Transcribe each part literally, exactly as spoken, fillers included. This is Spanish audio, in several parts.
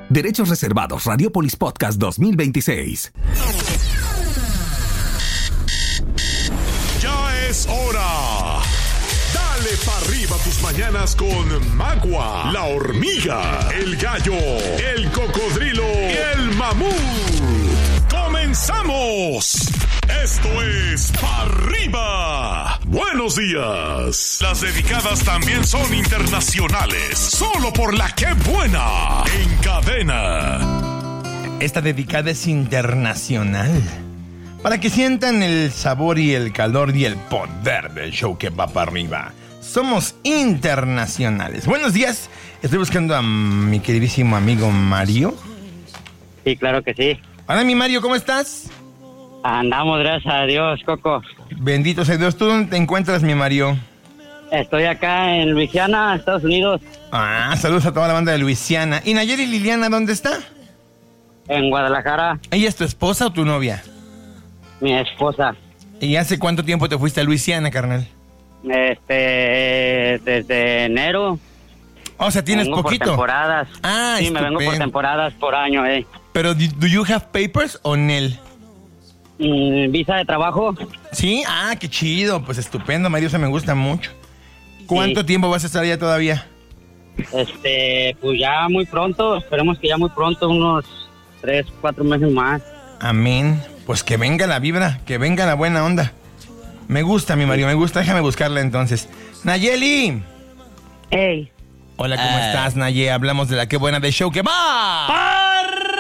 Derechos reservados. Radiopolis Podcast dos mil veintiséis. Ya es hora. Dale pa' arriba tus mañanas con Magua, la hormiga, el gallo, el cocodrilo y el mamut. ¡Comenzamos! Esto es Pa' Arriba. Buenos días. Las dedicadas también son internacionales. Solo por la que buena. En cadena. Esta dedicada es internacional. Para que sientan el sabor y el calor y el poder del show que va para arriba. Somos internacionales. Buenos días. Estoy buscando a mi queridísimo amigo Mario. Sí, claro que sí. Hola, mi Mario, ¿cómo estás? Andamos, gracias a Dios, Coco. Bendito sea Dios. ¿Tú dónde te encuentras, mi Mario? Estoy acá en Luisiana, Estados Unidos. Ah, saludos a toda la banda de Luisiana. ¿Y Nayeli Liliana dónde está? En Guadalajara. ¿Ella es tu esposa o tu novia? Mi esposa. ¿Y hace cuánto tiempo te fuiste a Luisiana, carnal? Este, desde enero. O sea, ¿tienes vengo poquito? Por temporadas. Ah, sí, estupendo. me vengo por temporadas, por año, eh. Pero, ¿do you have papers o nel? Mm, ¿Visa de trabajo? ¿Sí? Ah, qué chido. Pues estupendo, Mario, se me gusta mucho. ¿Cuánto Sí. tiempo vas a estar allá todavía? Este, pues ya muy pronto, esperemos que ya muy pronto, unos tres, cuatro meses más. Amén. Pues que venga la vibra, que venga la buena onda. Me gusta, mi Mario, me gusta. Déjame buscarla entonces. Nayeli. Hey. Hola, ¿cómo Eh. estás, Naye? Hablamos de la qué buena de show que va.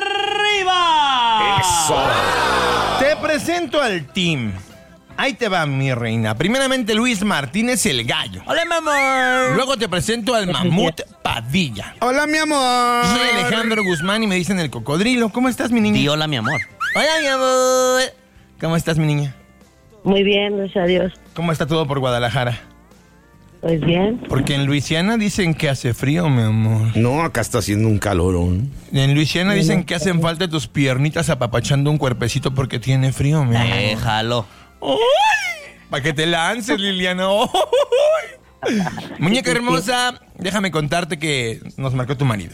¡Arriba! Eso. Te presento al team. Ahí te va, mi reina. Primeramente, Luis Martínez, el gallo. ¡Hola, mi amor! Luego te presento al mamut Padilla. Hola, mi amor. Soy Alejandro Guzmán y me dicen el cocodrilo. ¿Cómo estás, mi niña? Di hola, mi amor. Hola, mi amor. ¿Cómo estás, mi niña? Muy bien, gracias a Dios. ¿Cómo está todo por Guadalajara? Pues bien. Porque en Luisiana dicen que hace frío, mi amor. No, acá está haciendo un calorón. En Luisiana dicen que hacen falta tus piernitas apapachando un cuerpecito porque tiene frío, mi amor. Déjalo. Para que te lances, Liliana. ¡Ay! Muñeca hermosa, déjame contarte que nos marcó tu marido.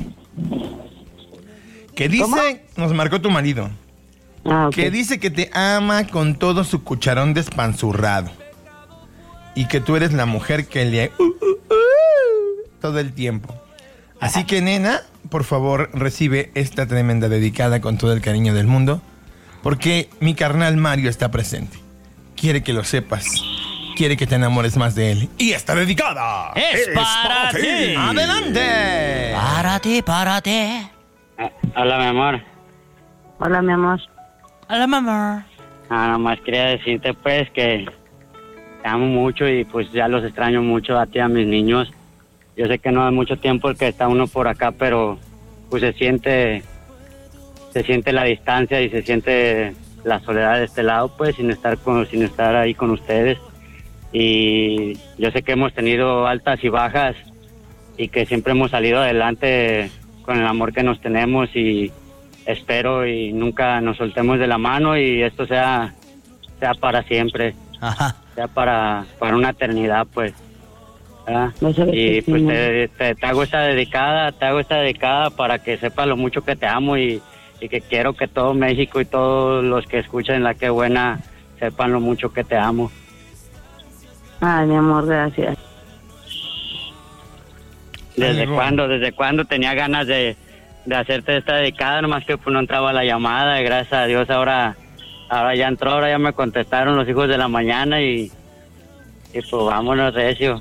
Que dice, ¿Cómo? nos marcó tu marido. Ah, ok. Que dice que te ama con todo su cucharón despanzurrado. Y que tú eres la mujer que le... Uh, uh, uh, todo el tiempo. Así que, nena, por favor, recibe esta tremenda dedicada con todo el cariño del mundo. Porque mi carnal Mario está presente. Quiere que lo sepas. Quiere que te enamores más de él. Y está dedicada. ¡Es, Es para para ti! ti. ¡Adelante! ¡Para ti, para ti! Ah, hola, mi amor. Hola, mi amor. ¡Hola, mamá! Ah, nomás quería decirte, pues, que te amo mucho y, pues, ya los extraño mucho a ti y a mis niños. Yo sé que no es mucho tiempo el que está uno por acá, pero, pues, se siente... Se siente la distancia y se siente la soledad de este lado, pues, sin estar con, sin estar ahí con ustedes. Y yo sé que hemos tenido altas y bajas y que siempre hemos salido adelante con el amor que nos tenemos y espero y nunca nos soltemos de la mano y esto sea sea para siempre, Ajá. sea para, para una eternidad, pues. ¿verdad? No sabes Y que sí, pues ¿no? te, te, te hago esta dedicada, te hago esta dedicada para que sepas lo mucho que te amo y, y que quiero que todo México y todos los que escuchen La Qué Buena sepan lo mucho que te amo. Ay, mi amor, gracias. ¿Desde Amigo. cuándo? ¿Desde cuándo tenía ganas de, de hacerte esta dedicada? Nomás que pues, no entraba la llamada. Y gracias a Dios ahora, ahora ya entró, ahora ya me contestaron los hijos de la mañana y, y pues vámonos, recio.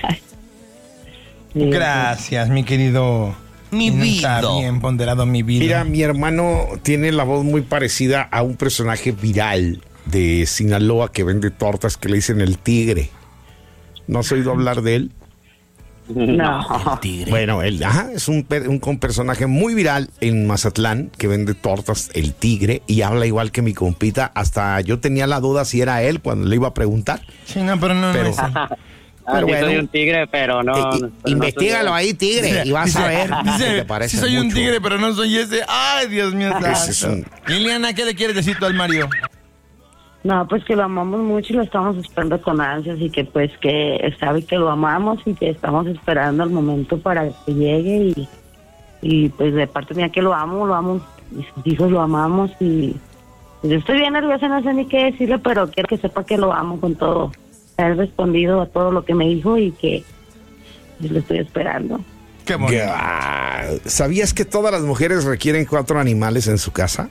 Sí, Gracias, mi querido. Mi Está vida. bien ponderado, mi vida. Mira, mi hermano tiene la voz muy parecida a un personaje viral de Sinaloa que vende tortas que le dicen el tigre. ¿No has oído hablar de él? No. Tigre. Bueno, él ajá, es un, per- un con- personaje muy viral en Mazatlán que vende tortas, el tigre, y habla igual que mi compita. Hasta yo tenía la duda si era él cuando le iba a preguntar. Sí, no, pero no, Pero- no es él. Ah, Pero sí bueno. soy un tigre, pero no... Eh, pero eh, no investígalo soy- ahí, tigre, y vas a ver si Dice, te parece sí soy un mucho. tigre, pero no soy ese. Ay, Dios mío. Ese es santo. un- Liliana, ¿qué le quieres decir tú al Mario? No, pues que lo amamos mucho y lo estamos esperando con ansias y que pues que sabe que lo amamos y que estamos esperando el momento para que llegue y, Y pues de parte mía que lo amo, lo amo, mis hijos lo amamos y yo estoy bien nerviosa, no sé ni qué decirle, pero quiero que sepa que lo amo con todo. He respondido a todo lo que me dijo y que pues, lo estoy esperando. Qué bonito. Ah, ¿sabías que todas las mujeres requieren cuatro animales en su casa?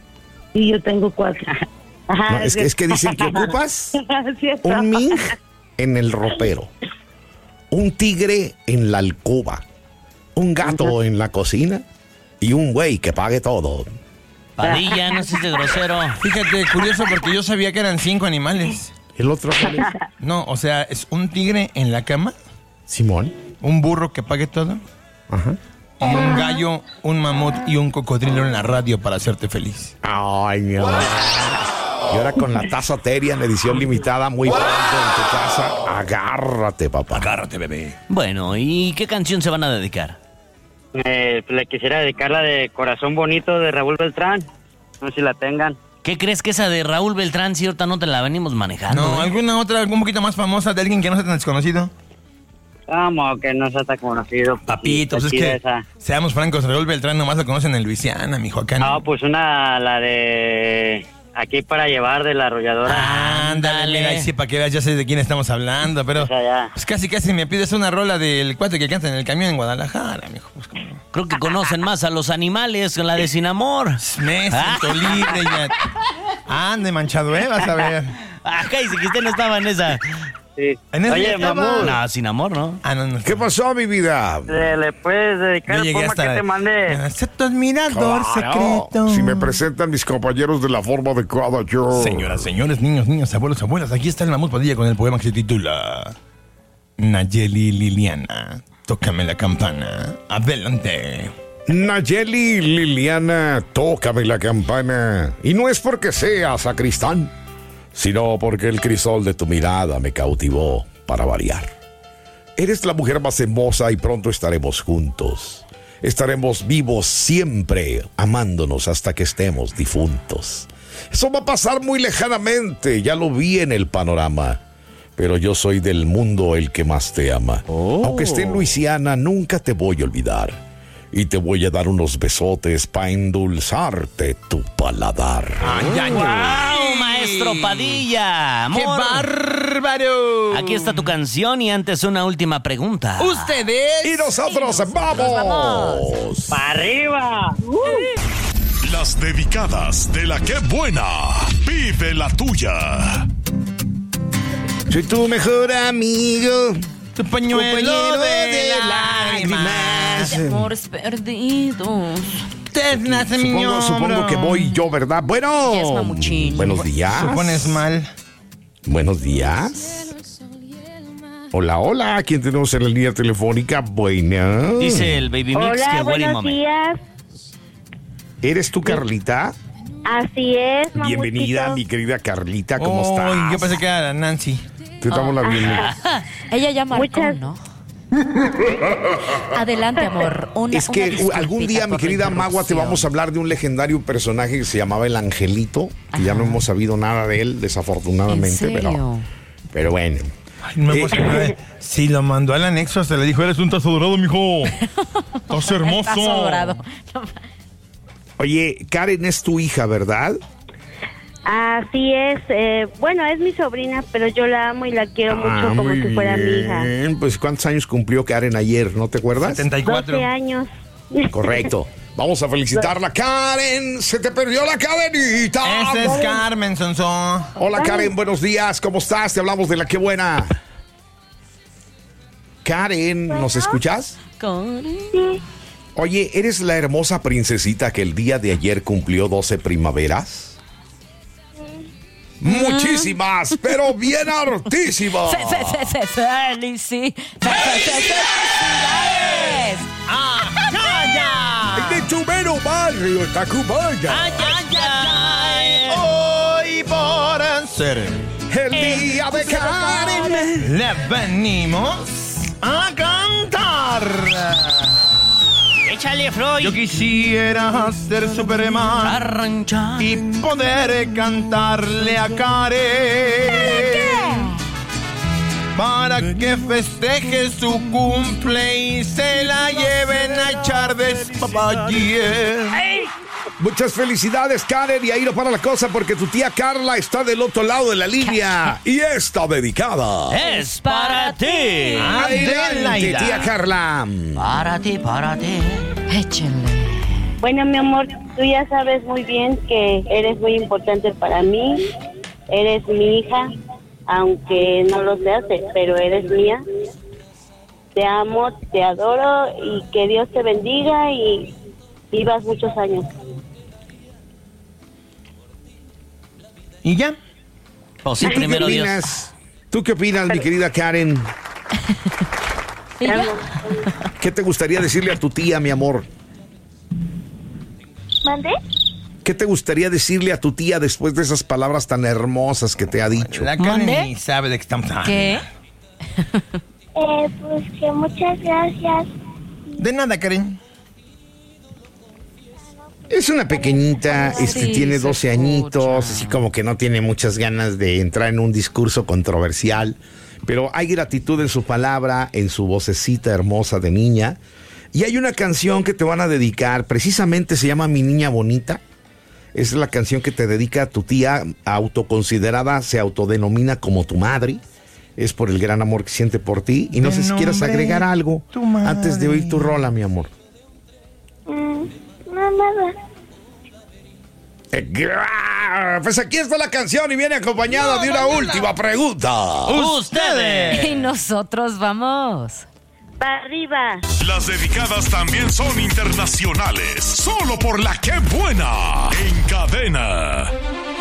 Y yo tengo cuatro. Ajá, No, es, que, es que dicen que ocupas Cierto. un ming en el ropero, un tigre en la alcoba, un gato en la cocina y un güey que pague todo. Padilla, no seas de grosero. Fíjate, curioso porque yo sabía que eran cinco animales. ¿El otro cuál es? No, o sea, es un tigre en la cama, Simón. un burro que pague todo, Ajá. y un gallo, un mamut y un cocodrilo en la radio para hacerte feliz. Ay, mi amor. Y ahora con la taza Teria en edición limitada, muy pronto en tu casa. Agárrate, papá. Agárrate, bebé. Bueno, ¿y qué canción se van a dedicar? Eh, le quisiera dedicar la de Corazón Bonito de Raúl Beltrán. No sé si la tengan. ¿Qué crees que esa de Raúl Beltrán, si ahorita no te la venimos manejando? No, eh? ¿alguna otra, algún poquito más famosa de alguien que no sea tan desconocido? Vamos, que no sea tan conocido. Papito, pues Está es chida que, esa. seamos francos, Raúl Beltrán nomás lo conocen en Luisiana, mijo, acá no. No, pues una, la de Aquí para llevar de la arrolladora. Ándale, mira, ahí sí, para que veas, ya sé de quién estamos hablando, pero Esa ya. pues casi casi me pides una rola del cuate que canta en el camión en Guadalajara, mijo. Pues como... Creo que conocen más a los animales con la de Sin Amor. Me siento libre ya. Ande, manchado, ¿eh? Vas a ver. Ajá, y si que usted no estaba en esa. Sí. En ese Oye, estaba. mamú, No, Sin Amor, ¿no? Ah, no, no. ¿Qué pasó, mi vida? ¿le, le puedes dedicar Yo el llegué poema hasta... que te mandé? Acepto admirador Claro. secreto. Si me presentan mis compañeros de la forma adecuada, yo... Señoras, señores, niños, niñas, abuelos, abuelas, aquí está el Mamut Padilla con el poema que se titula Nayeli Liliana, tócame la campana. Adelante. Nayeli Liliana, tócame la campana. Y no es porque sea sacristán, sino porque el crisol de tu mirada me cautivó para variar. Eres la mujer más hermosa y pronto estaremos juntos. Estaremos vivos siempre, amándonos hasta que estemos difuntos. Eso va a pasar muy lejanamente, ya lo vi en el panorama. Pero yo soy del mundo el que más te ama. Oh. Aunque esté en Luisiana, nunca te voy a olvidar. Y te voy a dar unos besotes para endulzarte tu paladar. Ay, ay, ¡Wow, ay. maestro Padilla! ¡Qué Amor, bárbaro! aquí está tu canción y antes una última pregunta. Ustedes. Y nosotros vamos. ¡Para arriba! Las dedicadas de la que buena. Vive la tuya. Soy tu mejor amigo. Tu pañuelo, Compañero de, de lágrimas. lágrimas. Amores perdidos. Te nace mi Supongo, supongo que voy yo, ¿verdad? Bueno. Yes, mamuchín. Buenos días. Te pones mal. Buenos días. Hola, hola. ¿Quién tenemos en la línea telefónica? Buena. Dice el Baby Mix Hola, que Wedding buenos Moment. días. ¿Eres tú, Carlita? Así es, mamutito. Bienvenida, mi querida Carlita. ¿Cómo Oh, estás? yo pensé que era Nancy. Te damos la bienvenida. Ella ya marcó, Muchas- ¿no? Adelante, amor. Una, Es que una disculpita algún día, mi por la querida Magua, te interrupción. vamos a hablar de un legendario personaje que se llamaba el Angelito, que ya no hemos sabido nada de él, desafortunadamente, ¿En pero serio? pero bueno. Ay, no me Eh, emocioné. Si lo mandó al anexo, hasta le dijo, eres un tazo dorado, mijo. Estás hermoso. Tazo dorado. Oye, Karen es tu hija, ¿verdad? Así es. Eh, bueno, es mi sobrina, pero yo la amo y la quiero mucho Ah, como muy si fuera mi hija. bien. Pues, ¿cuántos años cumplió Karen ayer? ¿No te acuerdas? setenta y cuatro. doce años. Correcto. Vamos a felicitarla, Karen. Se te perdió la cadenita. Ese es Carmen, Sonso. Hola, Karen. Buenos días. ¿Cómo estás? Te hablamos de la que buena. Karen, ¿nos escuchas? Cari- Oye, ¿eres la hermosa princesita que el día de ayer cumplió doce primaveras? Muchísimas, pero bien hartísimas. Fe- fe- fe- fe- felici- fe- fe- fe- ¡Felicidades! ¡Ah, calla! De tu mero barrio, Tacubaya. ¡Ay, ay, ay! Hoy por ser El día de Karen. le venimos a cantar. ¡Échale, Freud! Yo quisiera ser Superman Arranchar. y poder cantarle a Karen para que festeje su cumple y se la lleven a echar tardes, papá. Yeah. Muchas felicidades, Karen, y ahí no para la cosa porque tu tía Carla está del otro lado de la línea y está dedicada. Es para ti. Adelante, tía Carla. Para ti, para ti. Échenle. Bueno, mi amor, tú ya sabes muy bien que eres muy importante para mí. Eres mi hija, aunque no lo seas, pero eres mía. Te amo, te adoro y que Dios te bendiga y vivas muchos años. ¿Y ya? O sí, ¿Tú qué primero Dios. opinas? ¿Tú qué opinas, mi querida Karen? ¿Y ya? ¿Qué te gustaría decirle a tu tía, mi amor? ¿Mande? ¿Qué te gustaría decirle a tu tía después de esas palabras tan hermosas que te ha dicho? La Karen ¿Mande? ni sabe de qué estamos hablando. ¿Qué? Eh, pues que muchas gracias. De nada, Karen. Es una pequeñita, este, Sí, tiene se doce escucha. añitos, así como que no tiene muchas ganas de entrar en un discurso controversial, pero hay gratitud en su palabra, en su vocecita hermosa de niña. Y hay una canción que te van a dedicar, precisamente se llama Mi Niña Bonita. Es la canción que te dedica a tu tía, autoconsiderada, se autodenomina como tu madre. Es por el gran amor que siente por ti. Y no De sé si quieras nombre, agregar algo tu madre. antes de oír tu rola, mi amor. Mm, no, nada. Eh, gra- Pues aquí está la canción y viene acompañada de una última pregunta. Ustedes. Y nosotros vamos. Para arriba. Las dedicadas también son internacionales. Solo por la que buena. En cadena.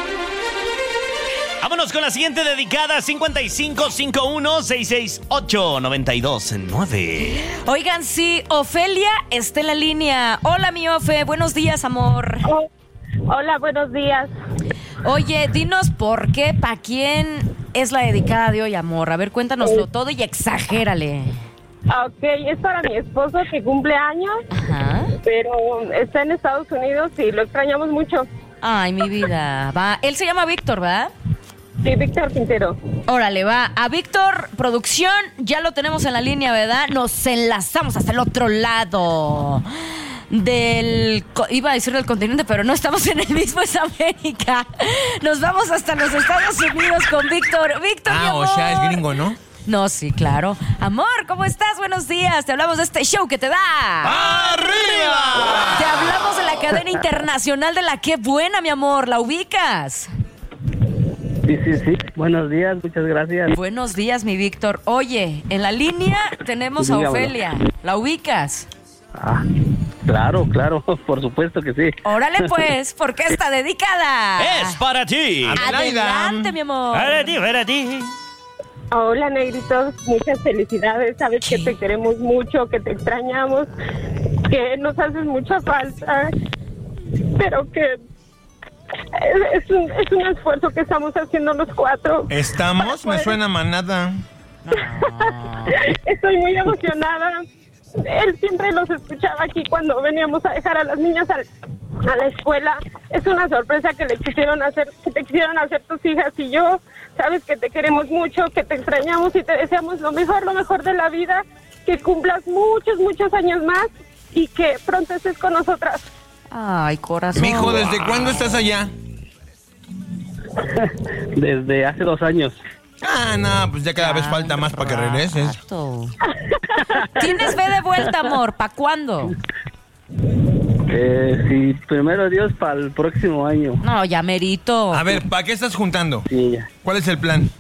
Vámonos con la siguiente dedicada: cincuenta y cinco cincuenta y uno, seiscientos sesenta y ocho, noventa y dos nueve. Oigan, sí, Ofelia está en la línea. Hola, mi Ofe. Buenos días, amor. Oh, hola, buenos días. Oye, dinos por qué, pa' quién es la dedicada de hoy, amor. A ver, cuéntanoslo todo y exagérale. Ok, es para mi esposo que cumple años, Ajá. pero está en Estados Unidos y lo extrañamos mucho. Ay, mi vida. Va. Él se llama Víctor, ¿verdad? Sí, Víctor Quintero. Órale, va. A Víctor, producción, ya lo tenemos en la línea, ¿verdad? Nos enlazamos hasta el otro lado del... co- Iba a decir del continente, pero no estamos en el mismo, es América. Nos vamos hasta los Estados Unidos con Víctor. Víctor, mi Ah, o amor. sea, es gringo, ¿no? No, sí, claro. Amor, ¿cómo estás? Buenos días. Te hablamos de este show que te da... ¡Arriba! Te hablamos de la cadena internacional de la Qué Buena, mi amor. ¿La ubicas? Sí, sí, sí. Buenos días, muchas gracias. Buenos días, mi Víctor. Oye, en la línea tenemos a Dígamelo. Ofelia. ¿La ubicas? Ah, claro, claro, por supuesto que sí. Órale, pues, porque está dedicada. Es para ti. Adelante, mi amor. Para ti, para ti. Hola, negritos, muchas felicidades. Sabes que te queremos mucho, que te extrañamos, que nos haces mucha falta, pero que es, es, un, es un esfuerzo que estamos haciendo los cuatro. ¿Estamos? Me suena manada. Estoy muy emocionada. Él siempre los escuchaba aquí cuando veníamos a dejar a las niñas al, a la escuela. Es una sorpresa que le quisieron hacer, que te quisieron hacer tus hijas y yo. Sabes que te queremos mucho, que te extrañamos y te deseamos lo mejor, lo mejor de la vida. Que cumplas muchos, muchos años más y que pronto estés con nosotras. Ay, corazón. Mijo, ¿desde cuándo estás allá? Desde hace dos años. Ah, no, pues ya cada vez falta más para que regreses. Rato. Tienes fe de vuelta, amor. ¿Pa' cuándo? Eh, sí, primero Dios para el próximo año. No, ya merito. A ver, ¿para qué estás juntando? Sí, ya. ¿Cuál es el plan?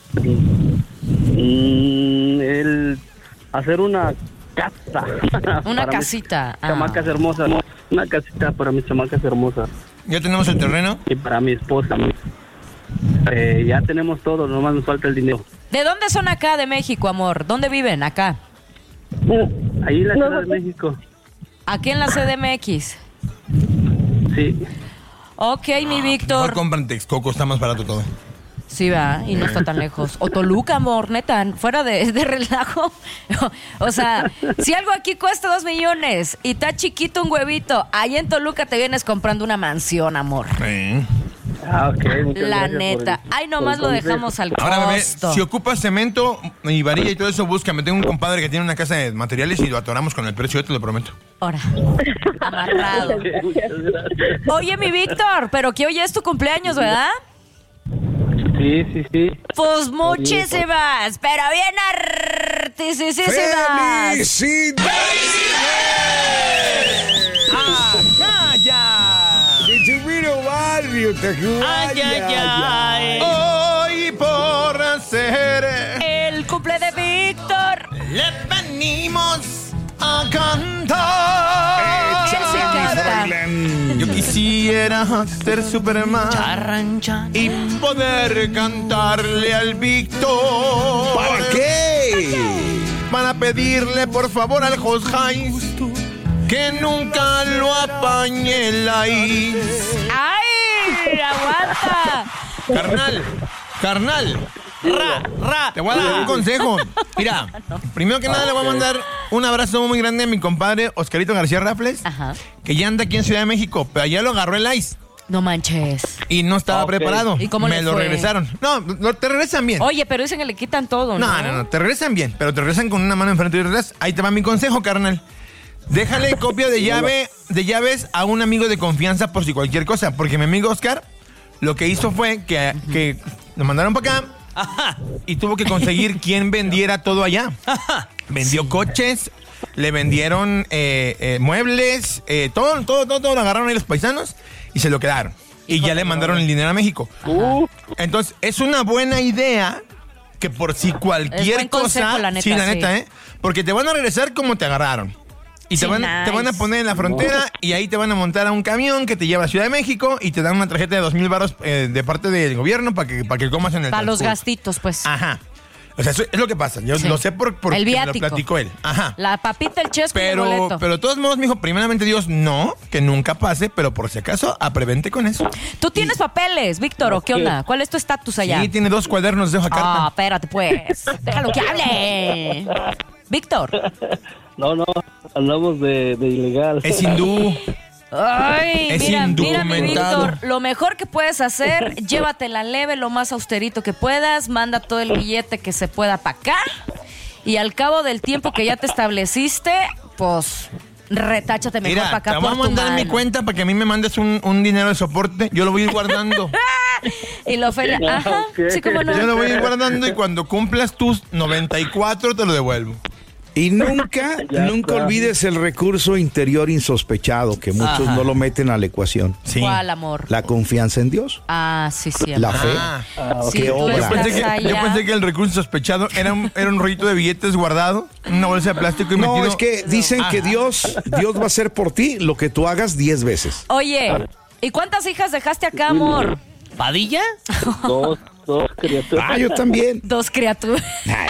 Mm, el hacer una casa. Una para casita. mis chamacas hermosas. Una casita para mis chamacas hermosas. ¿Ya tenemos el terreno? Y para mi esposa. Eh, ya tenemos todo, nomás nos falta el dinero. ¿De dónde son acá de México, amor? ¿Dónde viven? Acá. Ahí en la Ciudad de México. Aquí en la C D M X. Sí. Ok, mi Mejor Víctor. compran Texcoco, está más barato todo. Sí, va, y no está tan lejos. O Toluca, amor, neta, fuera de, de relajo. O sea, si algo aquí cuesta dos millones y está chiquito un huevito, ahí en Toluca te vienes comprando una mansión, amor. Sí. Ah, ok. Muchas La gracias neta. por el- Ay, nomás por lo el dejamos al Ahora, bebé, costo. si ocupas cemento y varilla y todo eso, búscame. Tengo un compadre que tiene una casa de materiales y lo atoramos con el precio, yo te lo prometo. Ahora. Amarrado. Oye, mi Víctor, pero que hoy es tu cumpleaños, ¿verdad? Sí, sí, sí. Pues muchísimas, pero bien artísimas. ¡Ah, ya! De tu mero barrio, Tacubaya. Ay, ay, ay. Hoy por ser El cumple de Víctor. le venimos a cantar. Él sí canta. Yo quisiera ser Superman Charran, chan. y poder cantarle al Víctor. ¿Para qué? Para pedirle por favor al Josjais que nunca lo apañe la is. ¡Ay! ¡Aguanta! Carnal, carnal, Ra, ra. te voy a dar un consejo. Mira, primero que nada le voy a mandar un abrazo muy grande a mi compadre Oscarito García Rafles, Ajá. que ya anda aquí en Ciudad de México, pero allá lo agarró el ice No manches. y no estaba Ok. preparado. ¿Y cómo Me le lo fue? regresaron. No, no, te regresan bien. Oye, pero dicen que le quitan todo, ¿no? No, no, no, te regresan bien, pero te regresan con una mano enfrente y atrás. Ahí te va mi consejo, carnal. Déjale copia de llave, de llaves a un amigo de confianza por si cualquier cosa, porque mi amigo Oscar lo que hizo fue que, que nos mandaron para acá y tuvo que conseguir quien vendiera todo allá. Vendió coches, le vendieron eh, eh, muebles, eh, todo, todo, todo, todo lo agarraron ahí los paisanos y se lo quedaron. Y ya le mandaron el dinero a México. Entonces, es una buena idea que por si Es cualquier buen consejo, cosa... la neta, sí, la sí. neta, ¿eh? Porque te van a regresar como te agarraron. Y te, Sí, van, nice. te van a poner en la frontera y ahí te van a montar a un camión que te lleva a Ciudad de México y te dan una tarjeta de dos mil baros eh, de parte del gobierno para que, para que comas en el Para los transcurso. gastitos, pues. Ajá. O sea, eso es lo que pasa. Yo Sí. lo sé por, por El porque me lo viático. platicó él. Ajá. La papita, el chesco y el Pero, boleto. pero de todos modos, mijo, primeramente Dios, no, que nunca pase, pero por si acaso, a prevente con eso. ¿Tú tienes papeles, Víctor, o qué onda? ¿Cuál es tu estatus allá? Sí, tiene dos cuadernos de hoja Ah, carta. espérate, pues. Déjalo que hable. Víctor. No, no, andamos de, de ilegal. Es hindú. Ay, Es mira, mira, mi indocumentado. Víctor, lo mejor que puedes hacer, llévatela leve, lo más austerito que puedas, manda todo el billete que se pueda para acá y al cabo del tiempo que ya te estableciste, pues retáchate mejor Mira, para acá te voy a por tu mandar mi mano. cuenta para que a mí me mandes un, un dinero de soporte. Yo lo voy a ir guardando. Y lo Ofelia, ajá, sí, como no. Yo lo voy a ir guardando y cuando cumplas tus noventa y cuatro te lo devuelvo. Y nunca, Ya nunca está. olvides el recurso interior insospechado, que muchos Ajá. no lo meten a la ecuación. Sí. ¿Cuál amor? La confianza en Dios, Ah, sí, siempre. la fe. Ah. Si ¿Qué tú obra? Yo estás pensé, que, yo allá- pensé que el recurso sospechado era un, era un rollito de billetes guardado en una bolsa de plástico y No, metido. es que dicen que Ajá. Dios, Dios va a hacer por ti lo que tú hagas diez veces. Oye, ¿y cuántas hijas dejaste acá, amor? ¿Padilla? Dos, dos criaturas. Ah, yo también. Dos criaturas. Ay,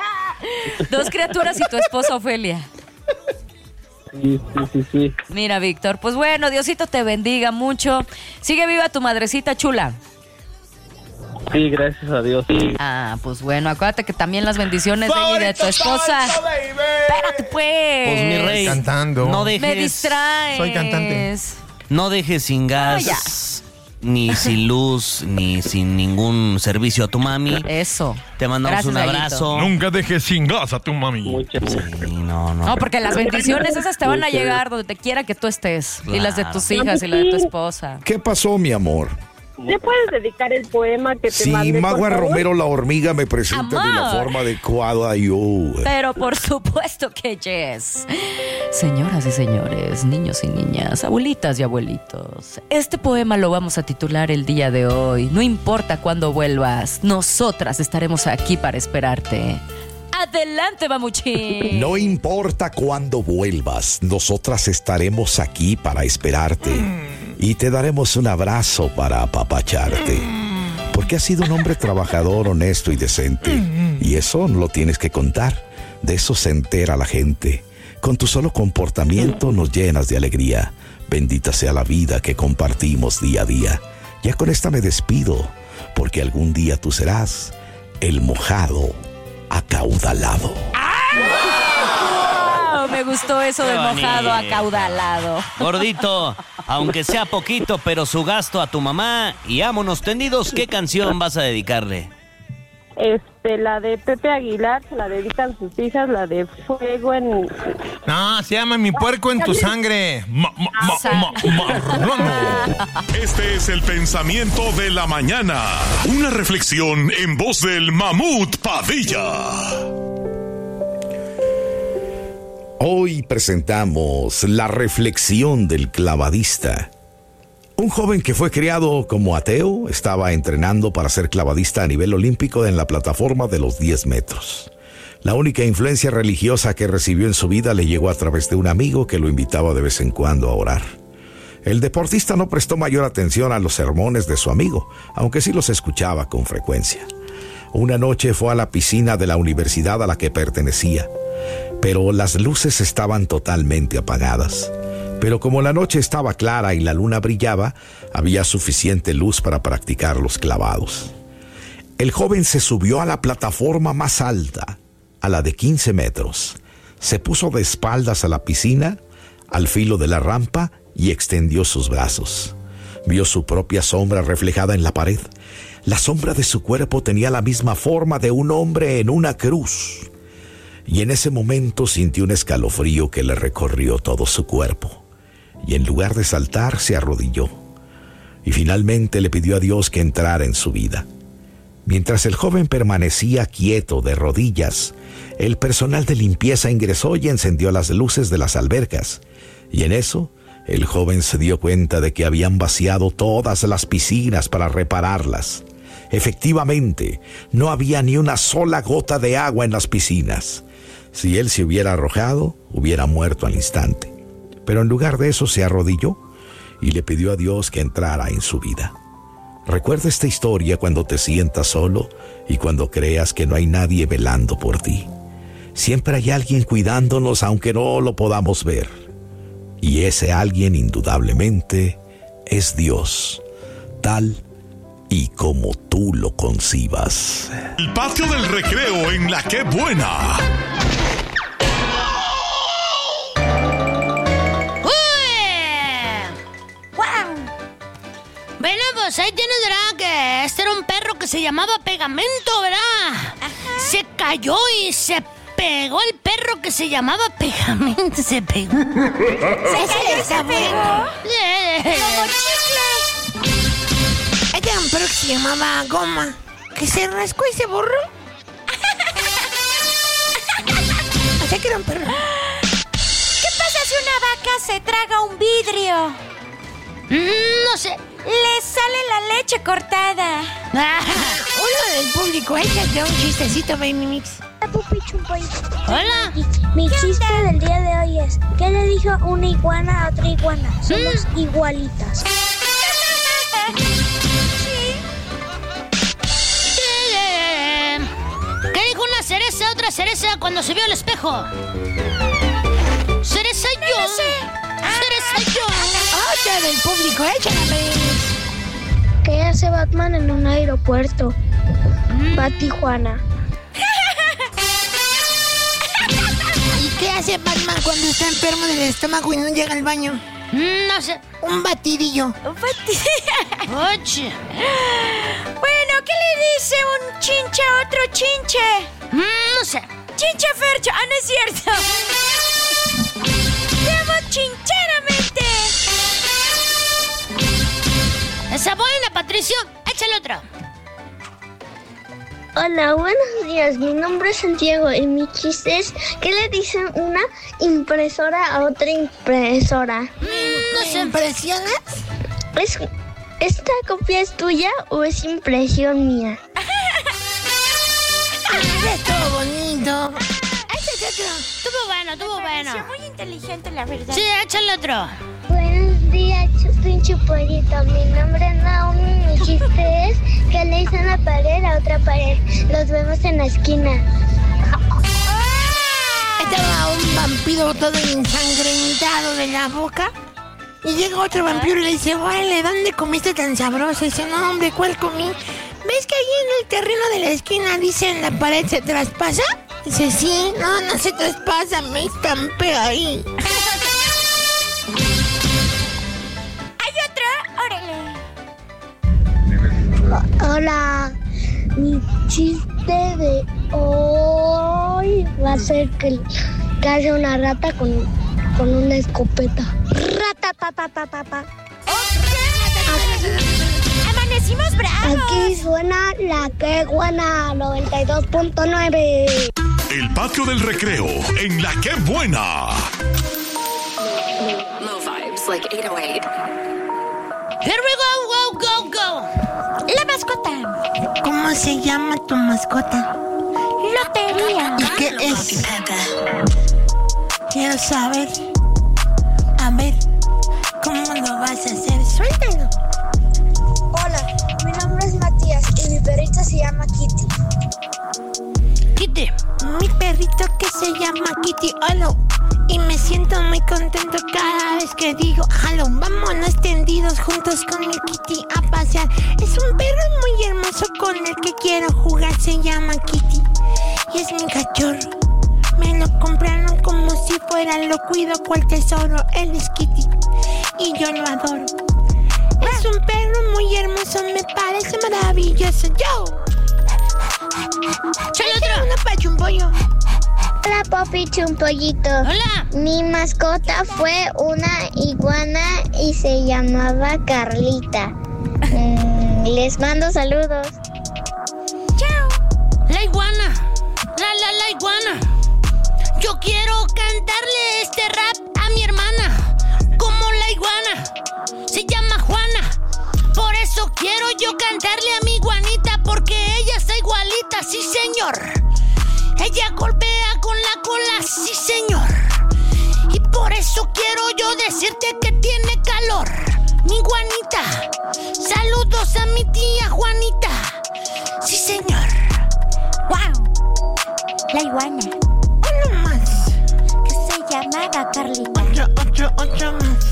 Dos criaturas y tu esposa Ofelia. Sí, sí, sí, sí. Mira, Víctor, pues bueno, Diosito te bendiga mucho. Sigue viva tu madrecita chula. Sí, gracias a Dios. Sí. Ah, pues bueno, acuérdate que también las bendiciones de, de tu esposa. Espérate, pues. Pues mi rey. Cantando. No dejes. Me distraes. Soy cantante. No dejes sin gas. ya. Ni sin luz, ni sin ningún servicio a tu mami. Eso. Te mandamos Gracias, un Gallito. abrazo. Nunca dejes sin gas a tu mami. Muchas Sí, no, no. No, porque las bendiciones esas te van a llegar donde te quiera que tú estés. Y las de tus hijas y la de tu esposa. ¿Qué pasó, mi amor? ¿Le puedes dedicar el poema que te Si mandé, por Magua favor? Romero la hormiga me presenta de la Amor. forma adecuada, yo. Pero por supuesto que yes. Señoras y señores, niños y niñas, abuelitas y abuelitos, este poema lo vamos a titular el día de hoy. No importa cuándo vuelvas, nosotras estaremos aquí para esperarte. Adelante, mamuchín. No importa cuándo vuelvas, nosotras estaremos aquí para esperarte y te daremos un abrazo para apapacharte. Porque has sido un hombre trabajador, honesto y decente. Y eso no lo tienes que contar. De eso se entera la gente. Con tu solo comportamiento nos llenas de alegría. Bendita sea la vida que compartimos día a día. Ya con esta me despido, porque algún día tú serás el mojado acaudalado. ¡Ah! Me gustó eso Qué de mojado, bonito. acaudalado. Gordito, aunque sea poquito, pero su gasto a tu mamá y ámonos tendidos, ¿qué canción vas a dedicarle? Este, la de Pepe Aguilar, se la dedican sus hijas, la de Fuego en... No, se llama Mi puerco en tu sangre. Ma- ma- ma- ma- marrano. Este es el pensamiento de la mañana. Una reflexión en voz del Mamut Padilla. Hoy presentamos la reflexión del clavadista. Un joven que fue criado como ateo estaba entrenando para ser clavadista a nivel olímpico en la plataforma de los diez metros. La única influencia religiosa que recibió en su vida le llegó a través de un amigo que lo invitaba de vez en cuando a orar. El deportista no prestó mayor atención a los sermones de su amigo, aunque sí los escuchaba con frecuencia. Una noche fue a la piscina de la universidad a la que pertenecía, pero las luces estaban totalmente apagadas. Pero como la noche estaba clara y la luna brillaba, había suficiente luz para practicar los clavados. El joven se subió a la plataforma más alta, a la de quince metros. Se puso de espaldas a la piscina, al filo de la rampa, y extendió sus brazos. Vio su propia sombra reflejada en la pared. La sombra de su cuerpo tenía la misma forma de un hombre en una cruz. Y en ese momento sintió un escalofrío que le recorrió todo su cuerpo. Y en lugar de saltar, se arrodilló. Y finalmente le pidió a Dios que entrara en su vida. Mientras el joven permanecía quieto de rodillas, el personal de limpieza ingresó y encendió las luces de las albercas. Y en eso, el joven se dio cuenta de que habían vaciado todas las piscinas para repararlas. Efectivamente, no había ni una sola gota de agua en las piscinas. Si él se hubiera arrojado, hubiera muerto al instante. Pero en lugar de eso se arrodilló y le pidió a Dios que entrara en su vida. Recuerda esta historia cuando te sientas solo y cuando creas que no hay nadie velando por ti. Siempre hay alguien cuidándonos aunque no lo podamos ver. Y ese alguien indudablemente es Dios, tal y como tú lo concibas. El patio del recreo en La Qué Buena. Bueno, pues ahí tienes, ¿verdad? Que este era un perro que se llamaba Pegamento, ¿verdad? Ajá. Se cayó y se pegó el perro que se llamaba Pegamento. Se pegó. ¿Se cayó y se pegó? Sí. Como chicle. Este era un perro que se llamaba Goma, que se rascó y se borró. O sea que era un perro. ¿Qué pasa si una vaca se traga un vidrio? Mm, no sé. Le sale la leche cortada. Uno del público, échate un chistecito, Baby Mix. Hola. Mi chiste del día de hoy es: ¿qué le dijo una iguana a otra iguana? Somos mm. igualitas. ¿Qué dijo una cereza a otra cereza cuando se vio al espejo? Cereza yo. No sé. Cereza yo. Otra del público, échale. ¿Qué hace Batman en un aeropuerto? Mm. Va a Tijuana. ¿Y qué hace Batman cuando está enfermo del estómago y no llega al baño? Mm, no sé. Un batidillo. Un batidillo. Oye. Bueno, ¿qué le dice un chinche a otro chinche? Mm, no sé. Chinche Fercho. Ah, no es cierto. Te amo chincheramente. Esa buena, Patricio. Échale otra. Hola, buenos días. Mi nombre es Santiago y mi chiste es: ¿qué le dicen una impresora a otra impresora? ¿Nos impresionas? ¿Es, ¿Esta copia es tuya o es impresión mía? Estuvo bonito. Échale otro. Estuvo bueno, estuvo bueno. Muy inteligente, la verdad. Sí, échale otro. Buenos días, Pinche Pollito. Mi nombre es Naomi. Mi chiste es: ¿qué le dicen a una pared a otra pared? Los vemos en la esquina. Estaba un vampiro todo ensangrentado de la boca. Y llega otro vampiro y le dice: vale, ¿dónde comiste tan sabroso? Y dice: no, hombre, ¿cuál comí? ¿Ves que ahí en el terreno de la esquina dice: en la pared se traspasa? Dice, sí, no, no se traspasa, me estampé ahí. ¿Hay otra? Órale. Hola, mi chiste de hoy va a ser que, que haya una rata con, con una escopeta. Rata, ta, ta, ta, ta, ta. ¡Amanecimos bravos! Aquí suena la que buena noventa y dos punto nueve. El patio del recreo en La Que Buena. Low vibes like eight oh eight. Here we go, go, go, go. La mascota. ¿Cómo se llama tu mascota? Lotería. ¿Y qué es? Quiero saber. A ver, ¿cómo lo vas a hacer? Suéltalo. Hola, mi nombre es Matías y mi perrito se llama Kitty. Kitty. Mi perrito que se llama Kitty. Hola. Y me siento muy contento cada vez que digo hello. Vámonos tendidos juntos con mi Kitty a pasear. Es un perro muy hermoso con el que quiero jugar. Se llama Kitty y es mi cachorro. Me lo compraron como si fuera, lo cuido cual tesoro. Él es Kitty y yo lo adoro. Es un perro muy hermoso, me parece maravilloso. Yo soy otro. Una pachumpollo. Hola, Popi Chumpollito. Hola. Mi mascota fue una iguana y se llamaba Carlita. Mm, les mando saludos. Chao. La iguana. La, la, la iguana. Yo quiero cantarle este rap a mi hermana. Como la iguana. Se llama Juana. Por eso quiero yo cantarle a mi iguanita. Porque ella está igualita, sí señor. Ella golpea con la cola, sí señor. Y por eso quiero yo decirte que tiene calor. Mi iguanita. Saludos a mi tía Juanita. Sí señor. ¡Wow! La iguana. Uno más. Que se llamaba Carlita. Otro, otro, otro más.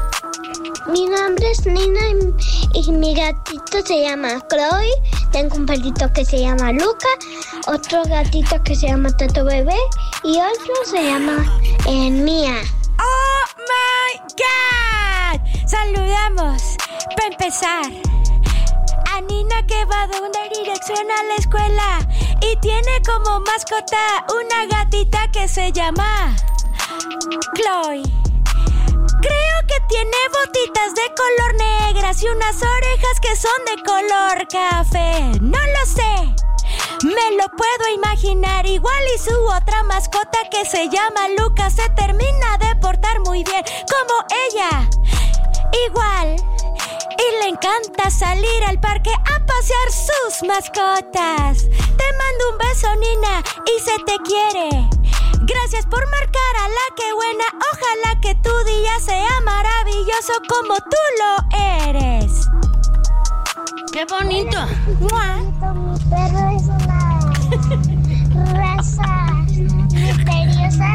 Mi nombre es Nina y, y mi gatito se llama Chloe. Tengo un perrito que se llama Luca, otro gatito que se llama Tato Bebé y otro se llama eh, Mía. ¡Oh, my God! Saludamos, para empezar, a Nina que va de una dirección a la escuela y tiene como mascota una gatita que se llama Chloe. Creo que tiene botitas de color negras y unas orejas que son de color café. No lo sé, me lo puedo imaginar. Igual y su otra mascota que se llama Lucas se termina de portar muy bien como ella. Igual, y le encanta salir al parque a pasear sus mascotas. Te mando un beso, Nina, y se te quiere. Gracias por marcar a La Que Buena. Ojalá que tu día sea maravilloso como tú lo eres. ¡Qué bonito! Mi perro es una raza misteriosa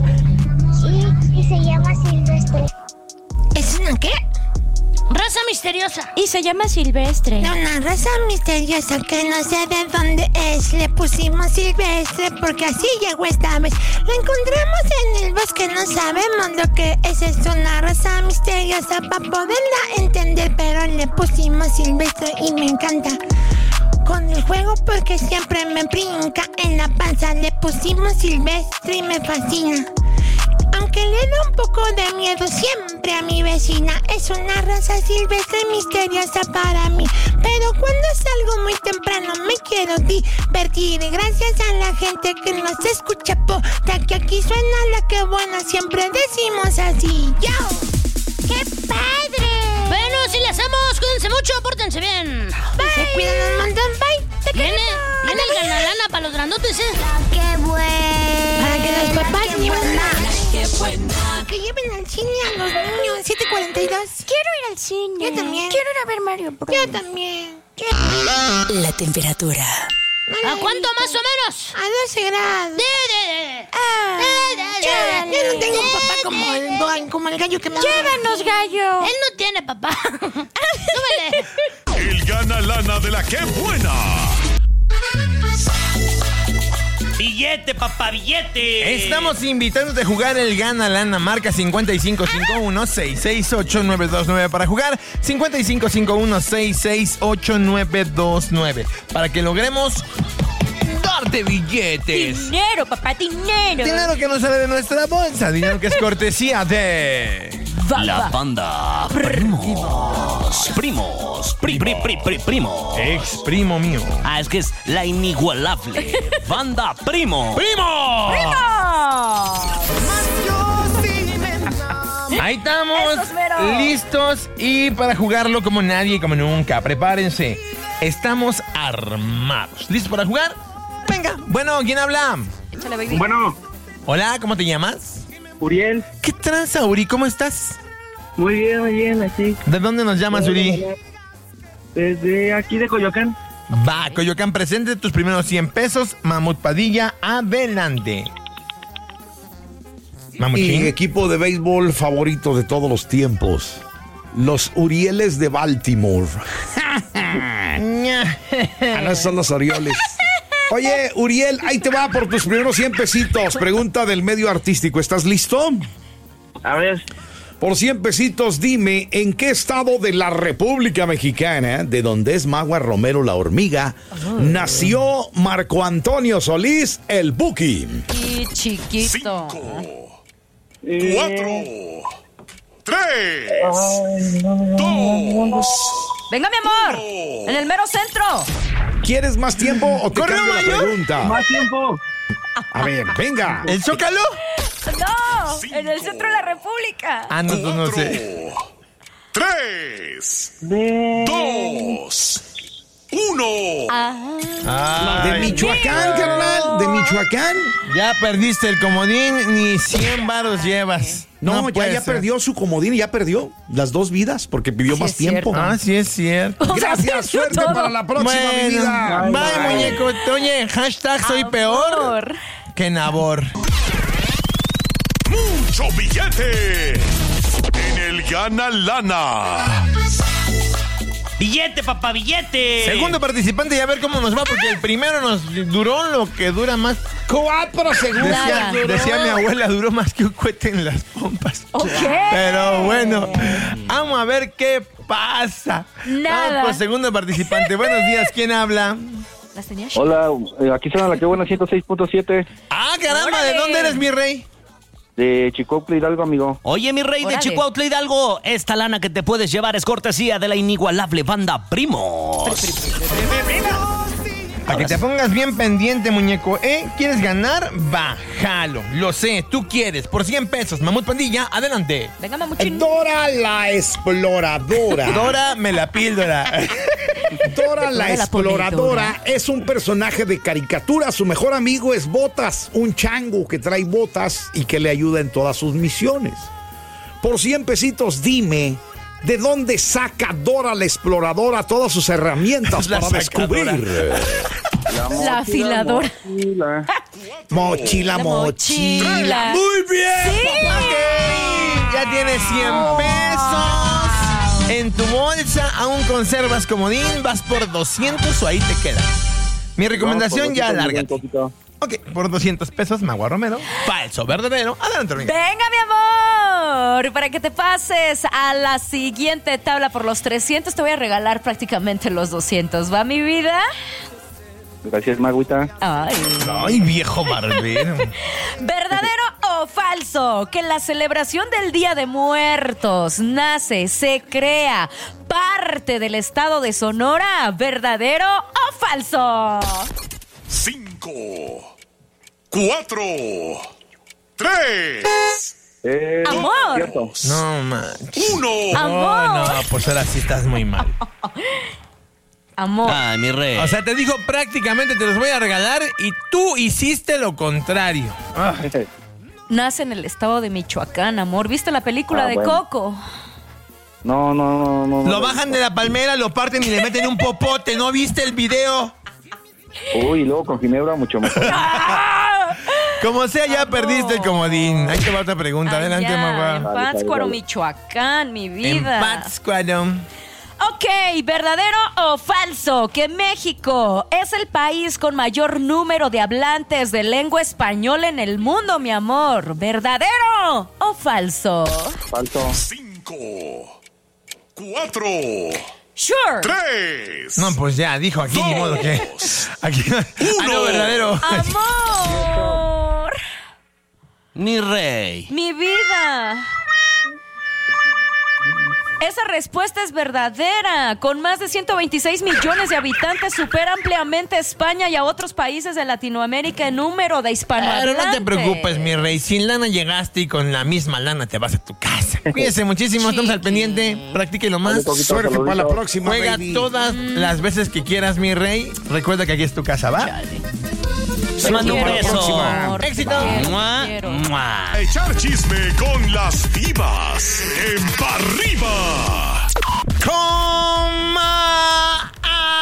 y, y se llama Silvestre. ¿Es una qué? Raza misteriosa. Y se llama Silvestre. No, una raza misteriosa que no sé de dónde es. Le pusimos Silvestre porque así llegó esta vez. La encontramos en el bosque, no sabemos lo que es. Es una raza misteriosa para poderla entender, pero le pusimos Silvestre y me encanta con el juego porque siempre me brinca en la panza. Le pusimos Silvestre y me fascina. Aunque le da un poco de miedo siempre a mi vecina. Es una raza silvestre misteriosa para mí. Pero cuando salgo muy temprano me quiero divertir. Gracias a la gente que nos escucha, porque que aquí suena La Que Buena. Siempre decimos así. ¡Yo! ¡Qué padre! Bueno, si le hacemos, cuídense mucho, pórtense bien. Bye. Se cuidan un montón, bye. Te Viene, queremos. viene el ganalana para los grandotes, ¿eh? La Que Buena. Para que los papás lleven más. Qué buena. Que lleven al cine a los niños. siete cuarenta y dos. Quiero ir al cine. Yo también. Quiero ir a ver Mario Bros. Yo también. La temperatura. ¿A cuánto más o menos? A doce grados. De, de, de. Ah, De, de, de, yo, yo no tengo de, papá de, como de, el, como el gallo que me Llévanos, gallo. Él no tiene papá. Súbele. El gana lana de La Que Buena. Billete, papá, billete. Estamos invitándote a jugar el Gana Lana. Marca cincuenta y cinco cincuenta y uno, sesenta y seis ocho, nueve dos nueve para jugar. cincuenta y cinco cincuenta y uno, sesenta y seis ocho, nueve dos nueve. Para que logremos darte billetes. Dinero, papá, dinero. Dinero que no sale de nuestra bolsa. Dinero que es cortesía de... La banda Primos. Primos. Pri, pri, pri, pri, primo. Ex primo mío. Ah, es que es la inigualable banda Primo. ¡Primo! ¡Primo! Ahí estamos, Esos meros. listos y para jugarlo como nadie y como nunca. Prepárense. Estamos armados. ¿Listos para jugar? Venga. Bueno, ¿quién habla? Échale, baby. Bueno, Hola, ¿cómo te llamas? Uriel. ¿Qué tranza, Uri? ¿Cómo estás? Muy bien, muy bien, aquí. ¿De dónde nos llamas, Uri? Desde aquí de Coyoacán. Va, Coyoacán, presente tus primeros cien pesos. Mamut Padilla, adelante. Mi Mamuchín. equipo de béisbol favorito de todos los tiempos. Los Urieles de Baltimore. Ah, no, son los Orioles. Oye, Uriel, ahí te va por tus primeros cien pesitos. Pregunta del medio artístico. ¿Estás listo? A ver. Por cien pesitos, dime, ¿en qué estado de la República Mexicana, de donde es Magua Romero la hormiga, nació Marco Antonio Solís, el Buki? Y chiquito. Cuatro, tres, dos. Venga, mi amor. En el mero centro. ¿Quieres más tiempo o te ¿Corre, cambio la mayor? pregunta? Más tiempo. A ver, venga. ¿El Zócalo? No, en el centro de la República. Ah, no, no, no Cuatro, sé. tres, De... dos, uno. Ah. De Michoacán, carnal, de Michoacán. Ya perdiste el comodín, ni cien varos llevas. No, ya, puede ya ser. perdió su comodín y ya perdió las dos vidas porque pidió Sí, más es tiempo. cierto. Ah, sí es cierto. O sea, Gracias, perdió suerte todo. para la próxima, mi Bueno, vida. bye, muñeco. Oye, hashtag soy peor Amor. que Nabor. Mucho billete en el Gana Lana. Billete, papá, billete. Segundo participante y a ver cómo nos va, porque el primero nos duró lo que dura más. Cuatro segundos. Decía, Nada. decía mi abuela, duró más que un cohete en las pompas. Ok. Pero bueno, vamos a ver qué pasa. Nada. Vamos por segundo participante. Buenos días, ¿quién habla? Las tenía. Hola, eh, aquí suena la que buena ciento seis punto siete Ah, caramba, ¿de Órale. dónde eres, mi rey? de Chicople Hidalgo, amigo. Oye, mi rey de Órale. Chihuahua Hidalgo, esta lana que te puedes llevar es cortesía de la inigualable banda Primos. Para que te pongas bien pendiente, muñeco, ¿eh? ¿Quieres ganar? Bájalo. Lo sé, tú quieres. Por cien pesos, Mamut Pandilla, adelante. Venga, mamuchín. Dora la exploradora. Dora, me la píldora. Dora la Dora la exploradora ponedora. es un personaje de caricatura. Su mejor amigo es Botas, un chango que trae botas y que le ayuda en todas sus misiones. Por cien pesitos, dime, ¿de dónde saca Dora la exploradora todas sus herramientas La para sacadora. descubrir? La afiladora. Mochila. Mochila, La mochila. mochila. Muy bien. Sí. Ok, ya tienes cien pesos en tu bolsa. Aún conservas comodín. Vas por doscientos o ahí te quedas. Mi recomendación ya lárgate. Ok, por doscientos pesos, Magua Romero. Falso, verdadero. Adelante, Ringa. Venga, mi amor. Para que te pases a la siguiente tabla por los trescientos, te voy a regalar prácticamente los doscientos. ¿Va, mi vida? Gracias, Magüita. Ay. Ay, viejo barbero. ¿Verdadero o falso que la celebración del Día de Muertos nace, se crea parte del estado de Sonora? ¿Verdadero o falso? Cinco, cuatro, tres, Eh, Amor. Cierto. No, manches. uno. Amor. No, no, pues ahora sí estás muy mal. Amor. Ay, mi rey. O sea, te dijo prácticamente te los voy a regalar y tú hiciste lo contrario. Ah. Nace en el estado de Michoacán, amor. ¿Viste la película Ah, de bueno. Coco? No, no, no, no. no Lo bajan de la palmera, lo parten y le meten un popote. ¿No viste el video? Uy, y luego con Ginebra mucho mejor. Como sea, ya perdiste el comodín. Ahí te va otra pregunta. Adelante, Allá, en mamá. Pátzcuaro, Michoacán, mi vida. En Pátzcuaro. Ok, ¿verdadero o falso que México es el país con mayor número de hablantes de lengua española en el mundo, mi amor? ¿Verdadero o falso? Falso. Cinco, cuatro, Sure. tres. No, pues ya, dijo aquí, ni modo que. Aquí, uno. Ah, no, verdadero. Amor. Mi rey. Mi vida. Esa respuesta es verdadera. Con más de ciento veintiséis millones de habitantes, supera ampliamente a España y a otros países de Latinoamérica en número de hispanohablantes. Pero no te preocupes, mi rey. Sin lana llegaste y con la misma lana te vas a tu casa. Cuídense muchísimo, estamos al pendiente. Practíquelo más. Suerte para la próxima, Juega baby. todas las veces que quieras, mi rey. Recuerda que aquí es tu casa, ¿va? Te mando un Para la beso. próxima. ¡Éxito! Mua, mua. Echar chisme con las divas en Pa' Arriba. ¡Coma!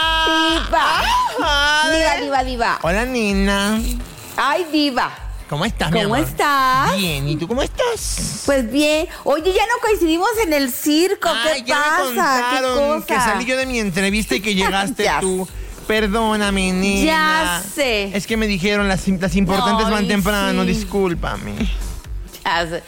Diva. Diva, diva, diva. Hola, nena. Ay, diva. ¿Cómo estás, mi ¿Cómo amor? estás? Bien, ¿y tú cómo estás? Pues bien. Oye, ya no coincidimos en el circo. Ay, ¿Qué ya me pasa? contaron ¿Qué cosa? que salí yo de mi entrevista y que llegaste Ya tú. Perdóname, nena. Ya sé. Es que me dijeron las, las importantes Ay, van temprano, sí. discúlpame. Ya sé.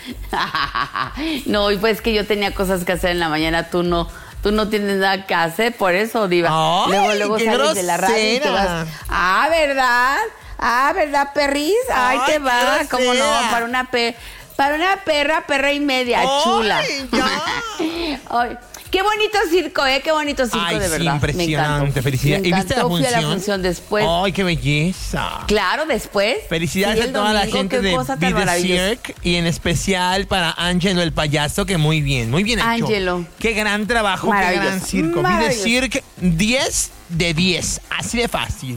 No, y pues que yo tenía cosas que hacer en la mañana, tú no. Tú no tienes nada que hacer, por eso, diva. Ay, luego, luego qué sales de la radio y te grosera. vas. Ah, ¿verdad? Ah, ¿verdad, perris? Ahí Ay, te va, qué cómo no, grosera. para una pe para una perra, perra y media, Ay, chula. ya. Ay, qué bonito circo, ¿eh? Qué bonito circo, Ay, de sí, verdad. impresionante, Me encantó. felicidades. Me ¿Y viste la encantó, fui a la función? función después. Ay, qué belleza. Claro, después. Felicidades Sí, a el toda la domingo, gente qué de cosa tan Be The maravillosa. Cirque y en especial para Ángelo el payaso, que muy bien, muy bien hecho. Ángelo. Qué gran trabajo, qué Maravilloso, gran circo. Be The maravilloso. Cirque, diez de diez, así de fácil.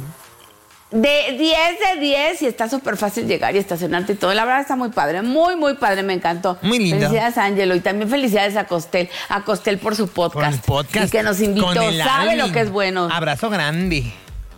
De diez de diez y está súper fácil llegar y estacionarte y todo. La verdad está muy padre, muy, muy padre, me encantó. Muy lindo. Felicidades a Ángelo y también felicidades a Costel, a Costel por su podcast. Con el podcast. Y que nos invitó, con el sabe Alvin. lo que es bueno. Abrazo grande.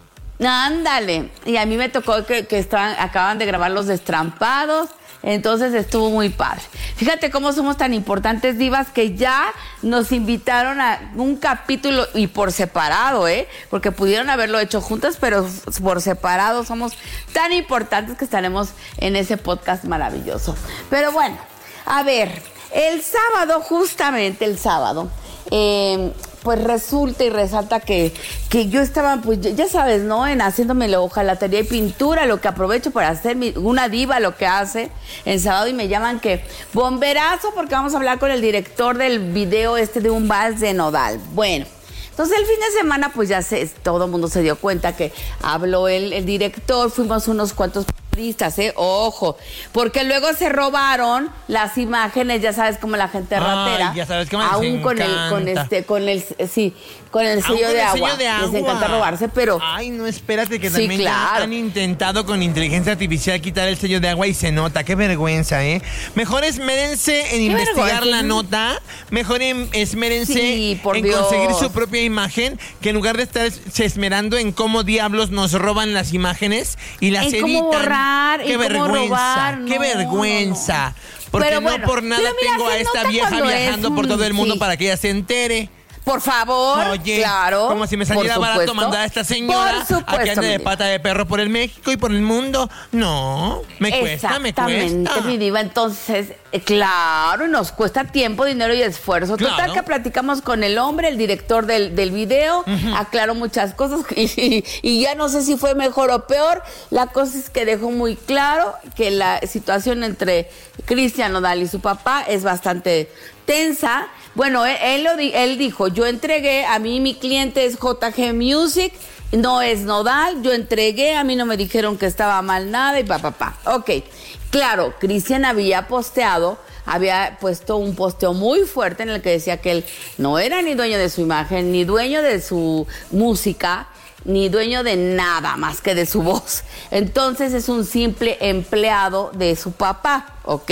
Ándale. Y a mí me tocó que, que estaban, acaban de grabar Los Destrampados. Entonces estuvo muy padre. Fíjate cómo somos tan importantes, divas, que ya nos invitaron a un capítulo y por separado, ¿eh? Porque pudieron haberlo hecho juntas, pero por separado somos tan importantes que estaremos en ese podcast maravilloso. Pero bueno, a ver, el sábado, justamente el sábado, eh, pues resulta y resalta que, que yo estaba, pues ya- ya sabes, ¿no? En haciéndome la hojalatería y pintura, lo que aprovecho para hacer mi- una diva, lo que hace en sábado, y me llaman que bomberazo porque vamos a hablar con el director del video este de un vals de Nodal. Bueno. Entonces el fin de semana pues ya se, todo el mundo se dio cuenta que habló el, el director, fuimos unos cuantos periodistas, ¿eh? Ojo, porque luego se robaron las imágenes, ya sabes como la gente Ay, ratera. ya sabes cómo les aún con el, con encanta. este, con el, sí, con el Aún sello, con de, el agua. sello de Les agua. encanta robarse, pero Ay, no, espérate, que Sí, también ya claro. han intentado con inteligencia artificial quitar el sello de agua y se nota. Qué vergüenza, ¿eh? Mejor esmérense en Qué investigar vergüenza. la nota. Mejor em- esmérense Sí, por en Dios. conseguir su propia imagen, que en lugar de estar es- se esmerando en cómo diablos nos roban las imágenes y las En cómo editan. borrar, Qué en cómo vergüenza, robar. qué No, vergüenza. Porque Pero no bueno, por nada pero mira, tengo a se esta nota vieja cuando es viajando por un- todo el mundo sí. para que ella se entere. por favor, Oye, claro. como si me saliera por barato supuesto. mandar a esta señora Por supuesto, a que ande mi de diva. pata de perro por el México y por el mundo. No, me cuesta, me Exactamente, cuesta. mi diva. Entonces, eh, claro, y nos cuesta tiempo, dinero y esfuerzo. Total Claro. que platicamos con el hombre, el director del, del video, aclaró muchas cosas y, y ya no sé si fue mejor o peor. La cosa es que dejó muy claro que la situación entre Cristian Nodal y su papá es bastante tensa. Bueno, él, él, lo di- él dijo, yo entregué, a mí mi cliente es J G Music, no es Nodal, yo entregué, a mí no me dijeron que estaba mal nada y pa, pa, pa. Ok, claro, Cristian había posteado, había puesto un posteo muy fuerte en el que decía que él no era ni dueño de su imagen, ni dueño de su música, ni dueño de nada más que de su voz. Entonces es un simple empleado de su papá, ¿ok?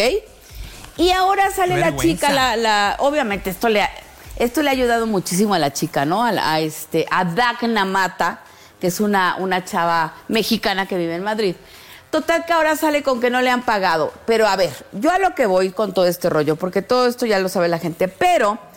Y ahora sale Qué la vergüenza. chica, la, la, obviamente esto le, ha, esto le ha ayudado muchísimo a la chica, ¿no? A, la- a este, a Dagna Mata, que es una, una chava mexicana que vive en Madrid. Total que ahora sale con que no le han pagado. Pero a ver, yo a lo que voy con todo este rollo, porque todo esto ya lo sabe la gente, pero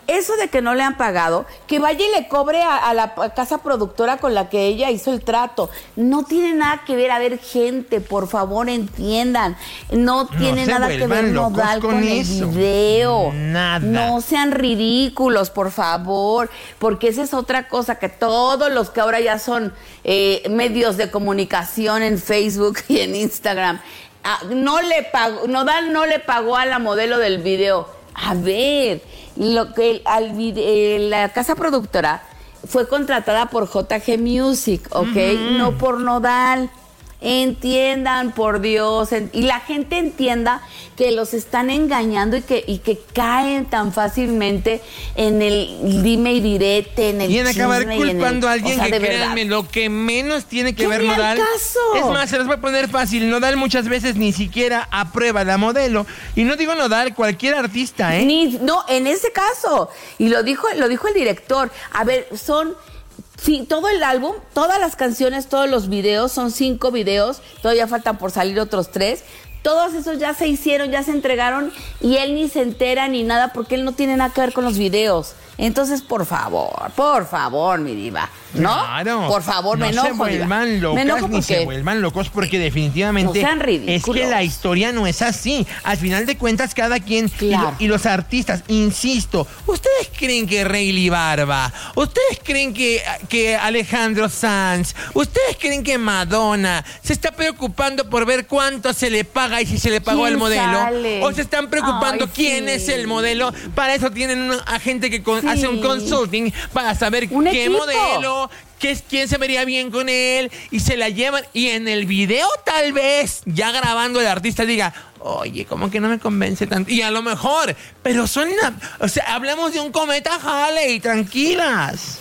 eso de que no le han pagado, que vaya y le cobre a, a la casa productora con la que ella hizo el trato. No tiene nada que ver. A ver, gente, por favor, entiendan. No tiene no nada que ver Nodal con, con el video. Nada. No sean ridículos, por favor, porque esa es otra cosa, que todos los que ahora ya son eh, medios de comunicación en Facebook y en Instagram, ah, no le pagó, Nodal no le pagó a la modelo del video. A ver, lo que al vide- la casa productora fue contratada por J G Music, ¿ok? Uh-huh. No por Nodal. Entiendan, por Dios, en, y la gente entienda que los están engañando y que, y que caen tan fácilmente en el dime y direte, en el y en acabar chisme culpando y a alguien, o sea, que de créanme, lo que menos tiene que ¿Qué ver ni al Nodal. caso? Es más, se los voy a poner fácil. Nodal muchas veces ni siquiera aprueba la modelo. Y no digo Nodal, cualquier artista, ¿eh? Ni, no, en ese caso. Y lo dijo, lo dijo el director. A ver, son... Sí, todo el álbum, todas las canciones, todos los videos, son cinco videos, todavía faltan por salir otros tres. Todos esos ya se hicieron, ya se entregaron y él ni se entera ni nada porque él no tiene nada que ver con los videos. Entonces, por favor, por favor, mi diva, ¿no? Claro. Por favor, me no enojo, se vuelvan diva. locas, Me enojo ni porque... se vuelvan locos porque definitivamente No sean es ridículos. que la historia no es así. Al final de cuentas, cada quien Claro. y, lo- y los artistas, insisto, ¿ustedes creen que Rayleigh Barba? ¿Ustedes creen que, que Alejandro Sanz? ¿Ustedes creen que Madonna se está preocupando por ver cuánto se le paga y si se le pagó ¿Quién al modelo? sale? ¿O se están preocupando Ay, quién sí. es el modelo? Para eso tienen una agente que con- Sí. hace un consulting para saber Un qué equipo. modelo, qué es, quién se vería bien con él, y se la llevan. Y en el video, tal vez, ya grabando, el artista diga, oye, como que no me convence tanto. Y a lo mejor, pero son una, o sea, hablamos de un cometa Halley, tranquilas.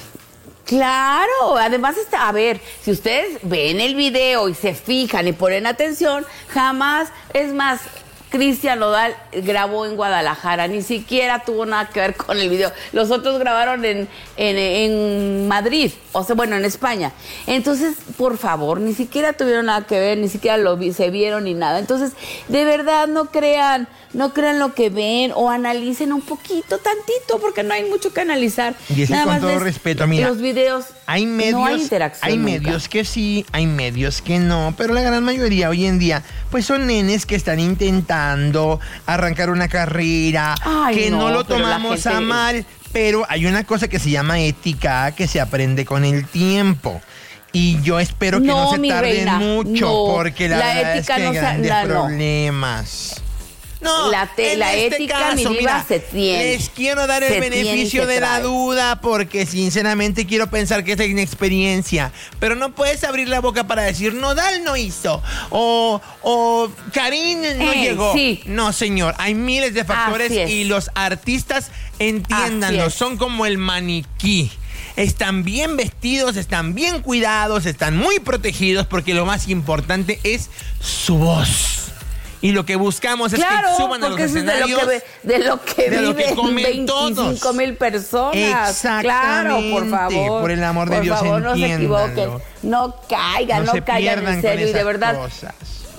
Claro, además, está, a ver, si ustedes ven el video y se fijan y ponen atención, jamás, es más, Cristian Nodal grabó en Guadalajara, ni siquiera tuvo nada que ver con el video. Los otros grabaron en, en, en Madrid, o sea, bueno, en España. Entonces, por favor, ni siquiera tuvieron nada que ver, ni siquiera lo vi, se vieron ni nada. Entonces, de verdad, no crean, no crean lo que ven o analicen un poquito, tantito, porque no hay mucho que analizar. Y es que Nada con más todo ves respeto, mira, los videos, Hay medios, no hay interacción hay nunca. medios que sí, hay medios que no, pero la gran mayoría hoy en día, pues son nenes que están intentando arrancar una carrera, Ay, que no, no, lo pero la tomamos gente- a mal, pero hay una cosa que se llama ética que se aprende con el tiempo. Y yo espero que no, No, se mi tarden reina, mucho, no. porque la, La verdad ética es que no hay se- grandes la- no. problemas. No, La te- en la este ética, mi caso, diva, mira, se tiene. les quiero dar el Se tiene y beneficio se de la trae. duda porque sinceramente quiero pensar que es inexperiencia. Pero no puedes abrir la boca para decir Nodal no hizo o, o Karim no Ey, llegó. sí. No, señor, hay miles de factores Así es. y los artistas, entiéndanlo, Así es. son como el maniquí. Están bien vestidos, están bien cuidados, están muy protegidos porque lo más importante es su voz. Y lo que buscamos es Claro, que suban a los porque eso es de lo escenarios. que, ve- de lo que de lo que viven comen veinticinco mil personas. Exactamente. Claro, por favor. Por el amor de por Dios, favor, no se entiéndanlo. equivoquen. No caigan, No no, se caigan pierdan en serio. con Y de esas verdad, cosas.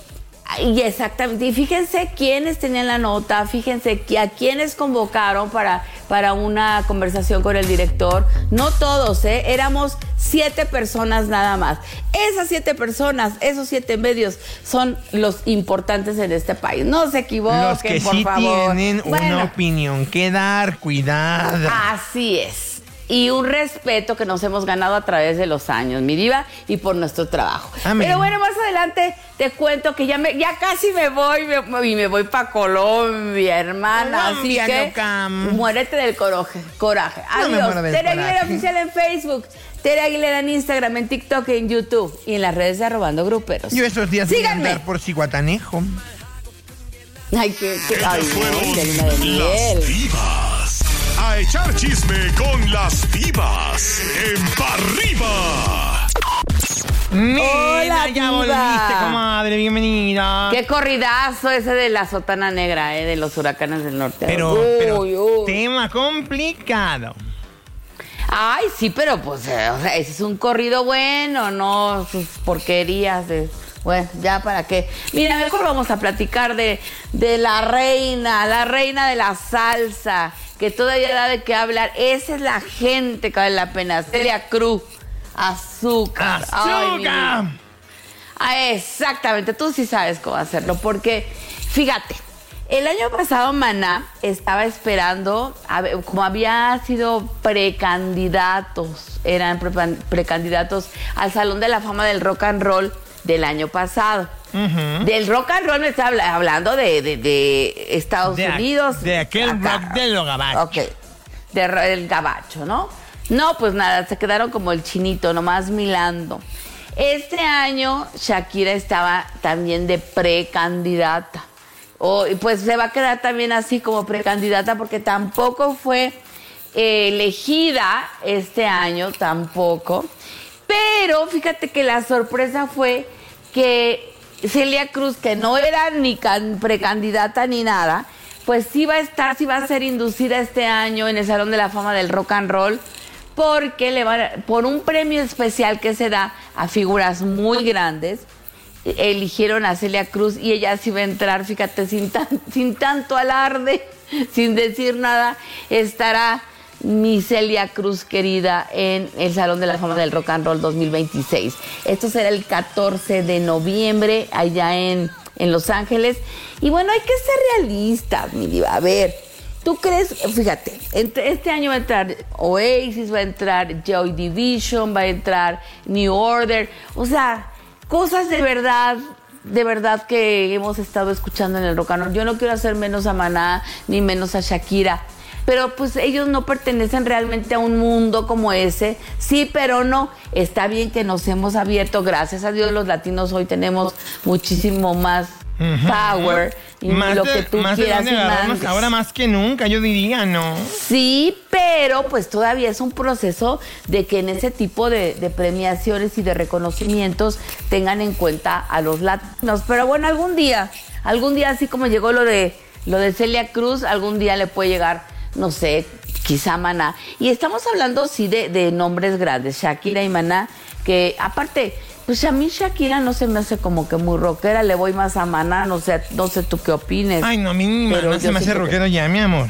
y exactamente, y fíjense quiénes tenían la nota, fíjense que a quiénes convocaron para, para una conversación con el director. No todos, ¿eh? Éramos siete personas nada más. Esas siete personas, esos siete medios son los importantes en este país. No se equivoquen, Los que por sí favor. tienen una Bueno, opinión que dar, cuidado. así es. Y un respeto que nos hemos ganado a través de los años, mi diva, y por nuestro trabajo. Amén. Pero bueno, más adelante te cuento que ya me, ya casi me voy, me, y me voy para Colombia, hermana. Colombia, Así que loca. muérete del coraje. coraje. No me Adiós. muero del Tere Aguilera coraje. Oficial en Facebook, Tere Aguilera en Instagram, en TikTok, en YouTube y en las redes de Arrobando Gruperos. Yo estos días voy a Síganme. andar por Ciguatanejo. Ay, qué, qué, ay, Fueron no, de luna de las miel. divas. A echar chisme con las divas. En Pa' Arriba. Mira, Hola, ya diva. volviste, comadre, bienvenida. Qué corridazo ese de la sotana negra, eh, de los huracanes del norte. Pero, Uy, pero uy. tema complicado. Ay, sí, pero pues, eh, o sea, ese es un corrido bueno, no sus porquerías de Bueno, ya para qué. Mira, mejor vamos a platicar de, de la reina, la reina de la salsa, que todavía da de qué hablar. Esa es la gente que vale la pena. Celia Cruz. Azúcar. ¡Azúcar! Ay, ah, exactamente, tú sí sabes cómo hacerlo, porque, fíjate, el año pasado Maná estaba esperando, a ver, como había sido precandidatos, eran pre, precandidatos al Salón de la Fama del Rock and Roll del año pasado. Uh-huh. Del rock and roll me está hablando de, de, de Estados de Unidos. A, de aquel acá. Rock de lo gabacho. Ok, de, del gabacho, ¿no? No, pues nada, se quedaron como el chinito, nomás milando. Este año Shakira estaba también de precandidata. Oh, pues se va a quedar también así como precandidata porque tampoco fue eh, elegida este año, tampoco. Pero fíjate que la sorpresa fue que Celia Cruz, que no era ni can, precandidata ni nada, pues sí va a estar, sí va a ser inducida este año en el Salón de la Fama del Rock and Roll, porque le va, por un premio especial que se da a figuras muy grandes, eligieron a Celia Cruz y ella sí va a entrar, fíjate, sin, tan, sin tanto alarde, sin decir nada, estará mi Celia Cruz querida en el Salón de la Fama del Rock and Roll dos mil veintiséis. Esto será el catorce de noviembre allá en, en Los Ángeles. Y bueno, hay que ser realistas, mi diva. A ver, ¿tú crees? Fíjate, este año va a entrar Oasis, va a entrar Joy Division, va a entrar New Order. O sea, cosas de verdad, de verdad que hemos estado escuchando en el rock and roll. Yo no quiero hacer menos a Maná ni menos a Shakira, pero pues ellos no pertenecen realmente a un mundo como ese. Sí, pero no. Está bien que nos hemos abierto. Gracias a Dios los latinos hoy tenemos muchísimo más uh-huh. power y más lo de, que tú más quieras de y mandes. Ahora más que nunca, yo diría, ¿no? Sí, pero pues todavía es un proceso de que en ese tipo de, de premiaciones y de reconocimientos tengan en cuenta a los latinos. Pero bueno, algún día, algún día así como llegó lo de, lo de Celia Cruz, algún día le puede llegar, no sé, quizá Maná. Y estamos hablando, sí, de, de nombres grandes, Shakira y Maná, que aparte, pues a mí Shakira no se me hace como que muy rockera, le voy más a Maná, no sé, no sé tú qué opines. Ay, no, a mí Maná se me hace rockero que... ya, mi amor.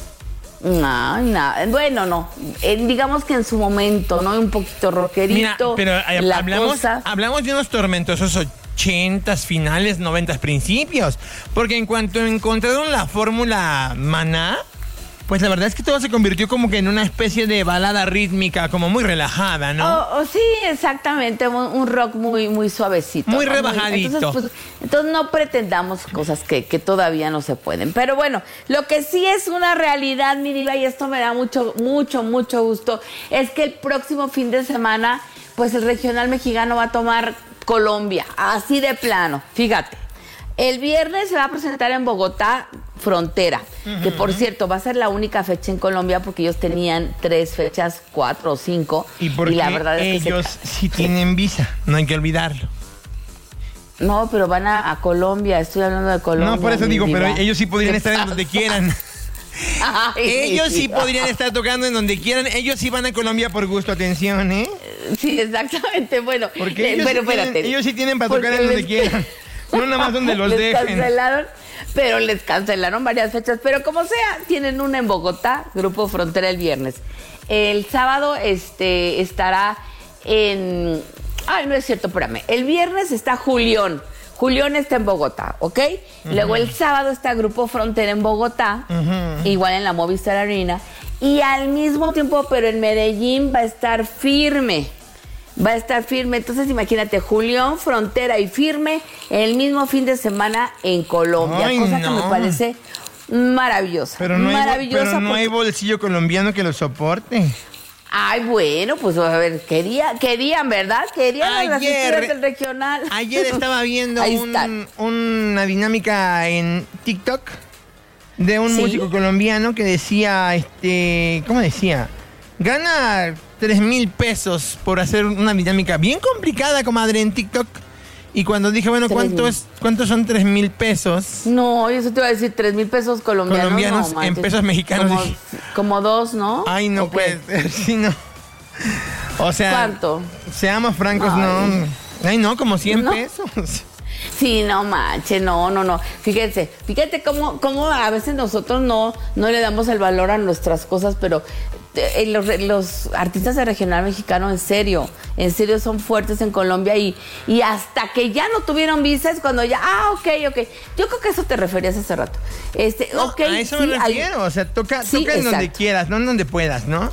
No, no, bueno, no, eh, digamos que en su momento, ¿no? Un poquito rockerito. Mira, pero eh, la hablamos, cosa... hablamos de unos tormentosos ochentas, finales, noventas, principios, porque en cuanto encontraron la fórmula Maná, pues la verdad es que todo se convirtió como que en una especie de balada rítmica, como muy relajada, ¿no? Oh, oh, sí, exactamente, un, un rock muy, muy suavecito. Muy ¿no? rebajadito. Entonces, pues, entonces no pretendamos cosas que, que todavía no se pueden. Pero bueno, lo que sí es una realidad, mi diva, y esto me da mucho, mucho, mucho gusto, es que el próximo fin de semana, pues el regional mexicano va a tomar Colombia, así de plano, fíjate. El viernes se va a presentar en Bogotá, Frontera, uh-huh. que por cierto va a ser la única fecha en Colombia porque ellos tenían tres fechas, cuatro o cinco. Y porque y la verdad es ellos que se... sí tienen visa, no hay que olvidarlo. No, pero van a, a Colombia, estoy hablando de Colombia. No, por eso digo, vida. pero ellos sí podrían estar pasa? en donde quieran. Ay, ellos sí podrían estar tocando en donde quieran. Ellos sí van a Colombia por gusto, atención, ¿eh? Sí, exactamente, bueno. Porque ellos, pero, sí, tienen, espérate, ellos sí tienen para tocar en donde les... quieran. No nada más donde los les dejen. Cancelaron, pero les cancelaron varias fechas. Pero como sea, tienen una en Bogotá, Grupo Frontera el viernes. El sábado este, estará en... Ay, no es cierto, espérame. El viernes está Julián. Julián está en Bogotá, ¿ok? Uh-huh. Luego el sábado está Grupo Frontera en Bogotá, uh-huh. igual en la Movistar Arena. Y al mismo tiempo, pero en Medellín va a estar Firme. Va a estar Firme, entonces imagínate, Julián, Frontera y Firme el mismo fin de semana en Colombia, Ay, cosa no. que me parece maravillosa. Pero no, maravillosa hay, pero no porque... hay bolsillo colombiano que lo soporte. Ay, bueno, pues a ver, quería, querían, ¿verdad? Querían ayer, las estrellas del regional. Ayer estaba viendo un, una dinámica en TikTok de un ¿Sí? músico colombiano que decía, este, ¿cómo decía? Gana tres mil pesos por hacer una dinámica bien complicada, comadre, en TikTok. Y cuando dije, bueno, ¿cuánto es, ¿cuántos son tres mil pesos? No, eso te iba a decir, tres mil pesos colombianos. Colombianos no, en pesos mexicanos. Como, como dos, ¿no? Ay, no puede ser, sí, no. O sea, ¿cuánto? Seamos francos, Ay. no. Ay, no, como cien ¿No? pesos. Sí, no manches, no, no, no. Fíjense, fíjate cómo, cómo a veces nosotros no, no le damos el valor a nuestras cosas, pero eh, los, los artistas de regional mexicano, en serio, en serio son fuertes en Colombia y, y hasta que ya no tuvieron visa es cuando ya, ah, ok, ok. Yo creo que eso te referías hace rato. Este, No, ok, a eso sí, me hay- refiero. O sea, toca, Sí, toca en donde exacto. quieras, no en donde puedas, ¿no?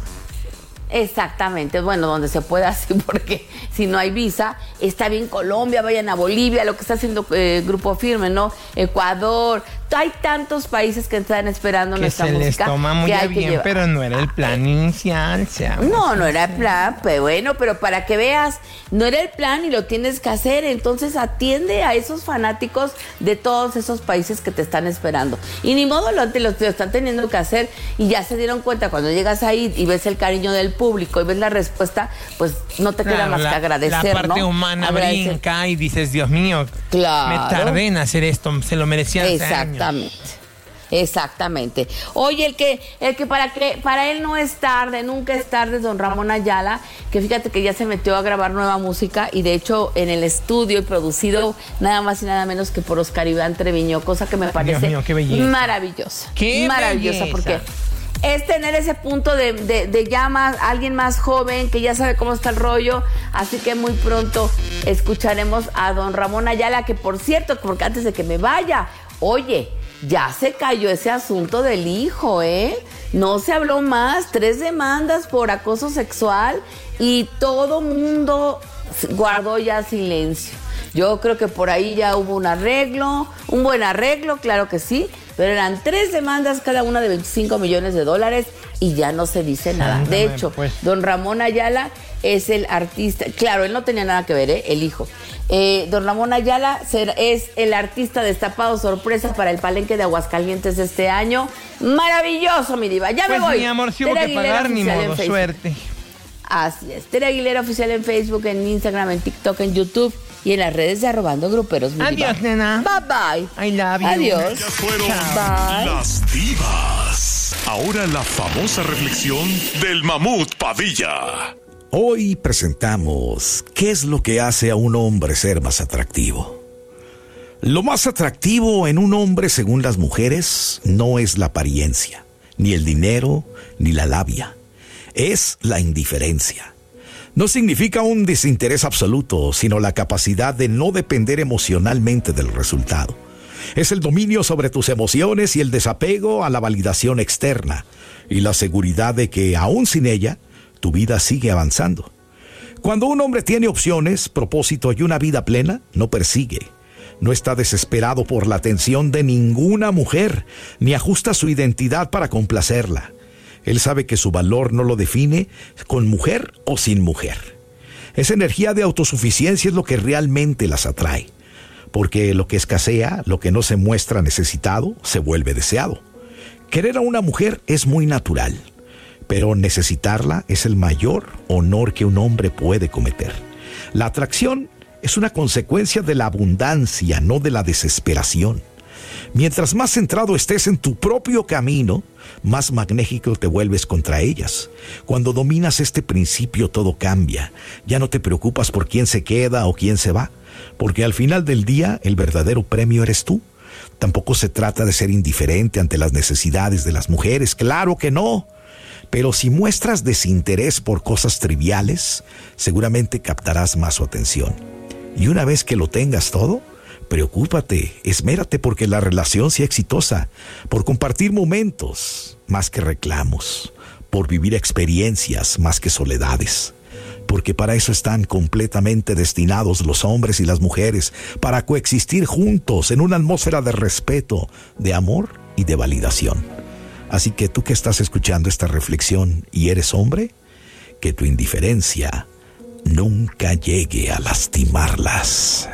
Exactamente, bueno, donde se pueda, sí, porque si no hay visa, está bien Colombia, vayan a Bolivia, lo que está haciendo eh, Grupo Firme, ¿no? Ecuador, hay tantos países que están esperando Que nuestra se les música. toma muy que a hay que bien, llevar. pero no era el plan inicial. Seamos No, no era el plan, pero bueno, pero para que veas, no era el plan y lo tienes que hacer, entonces atiende a esos fanáticos de todos esos países que te están esperando. Y ni modo, lo, lo, lo están teniendo que hacer y ya se dieron cuenta, cuando llegas ahí y ves el cariño del público y ves la respuesta, pues no te queda Claro, más la, que agradecer, la parte ¿no? humana Agradecer. brinca y dices, Dios mío, Claro. me tardé en hacer esto, se lo merecía hace Exactamente. años. Exactamente. Oye, el que, el que para que para él no es tarde, nunca es tarde, es don Ramón Ayala, que fíjate que ya se metió a grabar nueva música y de hecho en el estudio y producido nada más y nada menos que por Oscar Iván Treviño, cosa que me parece mío, qué belleza. maravillosa. Qué maravillosa, belleza. porque es tener ese punto de, de, de ya más, alguien más joven que ya sabe cómo está el rollo, así que muy pronto escucharemos a don Ramón Ayala, que por cierto, porque antes de que me vaya, oye, ya se cayó ese asunto del hijo, ¿eh? No se habló más, tres demandas por acoso sexual y todo mundo guardó ya silencio. Yo creo que por ahí ya hubo un arreglo, un buen arreglo, claro que sí, pero eran tres demandas, cada una de veinticinco millones de dólares y ya no se dice nada. Ándame, De hecho, pues. don Ramón Ayala es el artista, claro, él no tenía nada que ver, ¿eh? El hijo. Eh, don Ramón Ayala ser- es el artista destapado sorpresa para el Palenque de Aguascalientes de este año. Maravilloso, mi diva. Ya Pues me voy. mi amor, si hubo Tere que Aguilera pagar, ni oficial en modo, Facebook. suerte. Así es. Tere Aguilera oficial en Facebook, en Instagram, en TikTok, en YouTube y en las redes de Arrobando Gruperos. mi Adiós, diva. nena. Bye bye. I love you. Adiós. Ellas fueron Bye. las divas. Ahora la famosa reflexión del mamut Padilla. Hoy presentamos qué es lo que hace a un hombre ser más atractivo. Lo más atractivo en un hombre, según las mujeres, no es la apariencia, ni el dinero, ni la labia. Es la indiferencia. No significa un desinterés absoluto, sino la capacidad de no depender emocionalmente del resultado. Es el dominio sobre tus emociones y el desapego a la validación externa y la seguridad de que, aún sin ella, tu vida sigue avanzando. Cuando un hombre tiene opciones, propósito y una vida plena, no persigue. No está desesperado por la atención de ninguna mujer, ni ajusta su identidad para complacerla. Él sabe que su valor no lo define con mujer o sin mujer. Esa energía de autosuficiencia es lo que realmente las atrae. Porque lo que escasea, lo que no se muestra necesitado, se vuelve deseado. Querer a una mujer es muy natural, pero necesitarla es el mayor honor que un hombre puede cometer. La atracción es una consecuencia de la abundancia, no de la desesperación. Mientras más centrado estés en tu propio camino, más magnético te vuelves contra ellas. Cuando dominas este principio, todo cambia. Ya no te preocupas por quién se queda o quién se va, porque al final del día el verdadero premio eres tú. Tampoco se trata de ser indiferente ante las necesidades de las mujeres, claro que no. Pero si muestras desinterés por cosas triviales, seguramente captarás más su atención. Y una vez que lo tengas todo, preocúpate, esmérate porque la relación sea exitosa, por compartir momentos más que reclamos, por vivir experiencias más que soledades. Porque para eso están completamente destinados los hombres y las mujeres, para coexistir juntos en una atmósfera de respeto, de amor y de validación. Así que tú que estás escuchando esta reflexión y eres hombre, que tu indiferencia nunca llegue a lastimarlas.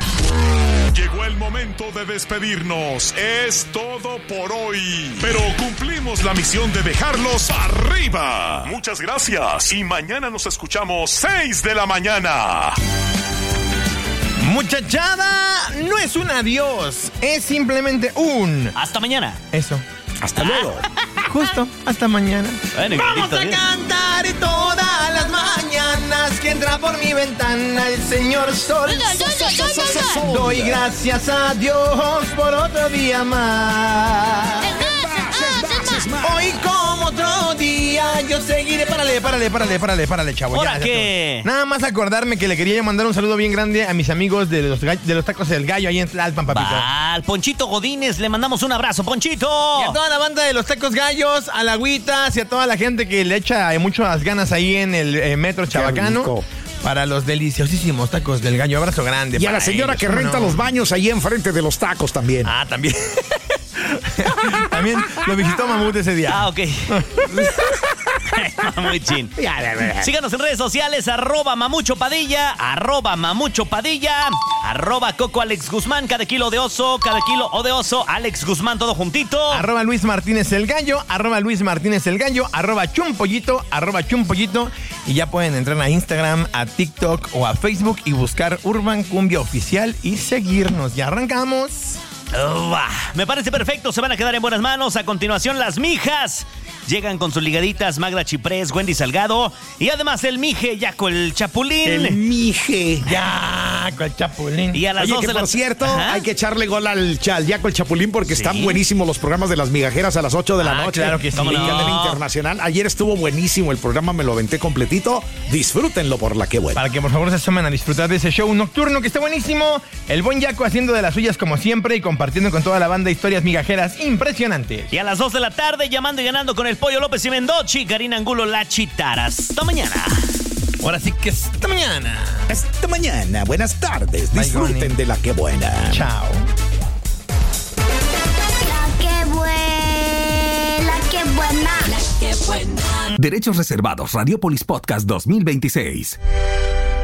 Llegó el momento de despedirnos. Es todo por hoy. Pero cumplimos la misión de dejarlos arriba. Muchas gracias. Y mañana nos escuchamos seis de la mañana. Muchachada, no es un adiós, es simplemente un... Hasta mañana. Eso. Hasta luego. Justo, hasta mañana. Bueno, Vamos bendito a Dios. cantar todas las mañanas. que entra por mi ventana el señor sol. Doy gracias a Dios por otro día más. Hoy como otro día yo seguiré. Párale, párale, párale, párale, párale, chavo. ¿Ahora ya, qué? Nada más acordarme que le quería mandar un saludo bien grande a mis amigos de los, de los tacos del gallo ahí en Tlalpan, papito. Va, al Ponchito Godínez le mandamos un abrazo, Ponchito. Y a toda la banda de los tacos gallos, a la Agüitas y a toda la gente que le echa muchas ganas ahí en el eh, metro Chabacano. Para los deliciosísimos tacos del gallo. Abrazo grande. Y a la señora ellos, que renta no? los baños ahí enfrente de los tacos también. Ah, también. También lo visitó Mamut ese día. Ah, ok. Muy chin. Síganos en redes sociales, arroba Mamucho Padilla, arroba Mamucho Padilla, arroba Coco Alex Guzmán, cada kilo de oso, cada kilo o de oso, Alex Guzmán, todo juntito. Arroba Luis Martínez el Gallo, arroba Luis Martínez el Gallo, arroba Chumpollito, arroba Chumpollito. Y ya pueden entrar a Instagram, a TikTok o a Facebook y buscar Urban Cumbia Oficial y seguirnos. Ya arrancamos. Uh, me parece perfecto, se van a quedar en buenas manos. A continuación, las mijas llegan con sus ligaditas Magda Chiprés, Wendy Salgado y además el Mije, Yaco el Chapulín. El Mije. Yaco el Chapulín. Y a las Oye, dos que de la... por cierto, Ajá. hay que echarle gol al, al Yaco el Chapulín porque Sí. están buenísimos los programas de las migajeras a las ocho de la Ah, noche. claro que sí. En ¿Cómo no? Cadena Internacional. Ayer estuvo buenísimo el programa, me lo aventé completito. Disfrútenlo por la que buena. Para que por favor se asomen a disfrutar de ese show nocturno que está buenísimo. El buen Yaco haciendo de las suyas como siempre y compartiendo con toda la banda historias migajeras impresionantes. Y a las dos de la tarde, llamando y ganando con el Pollo López y Mendochi, Karina Angulo, La Chitara. Hasta mañana. Ahora sí que hasta mañana. Hasta mañana. Buenas tardes. Bye, Disfruten Goni. de la que buena. Chao. La que buena, la que buena. La que buena. Derechos reservados. Radiopolis Podcast dos mil veintiséis.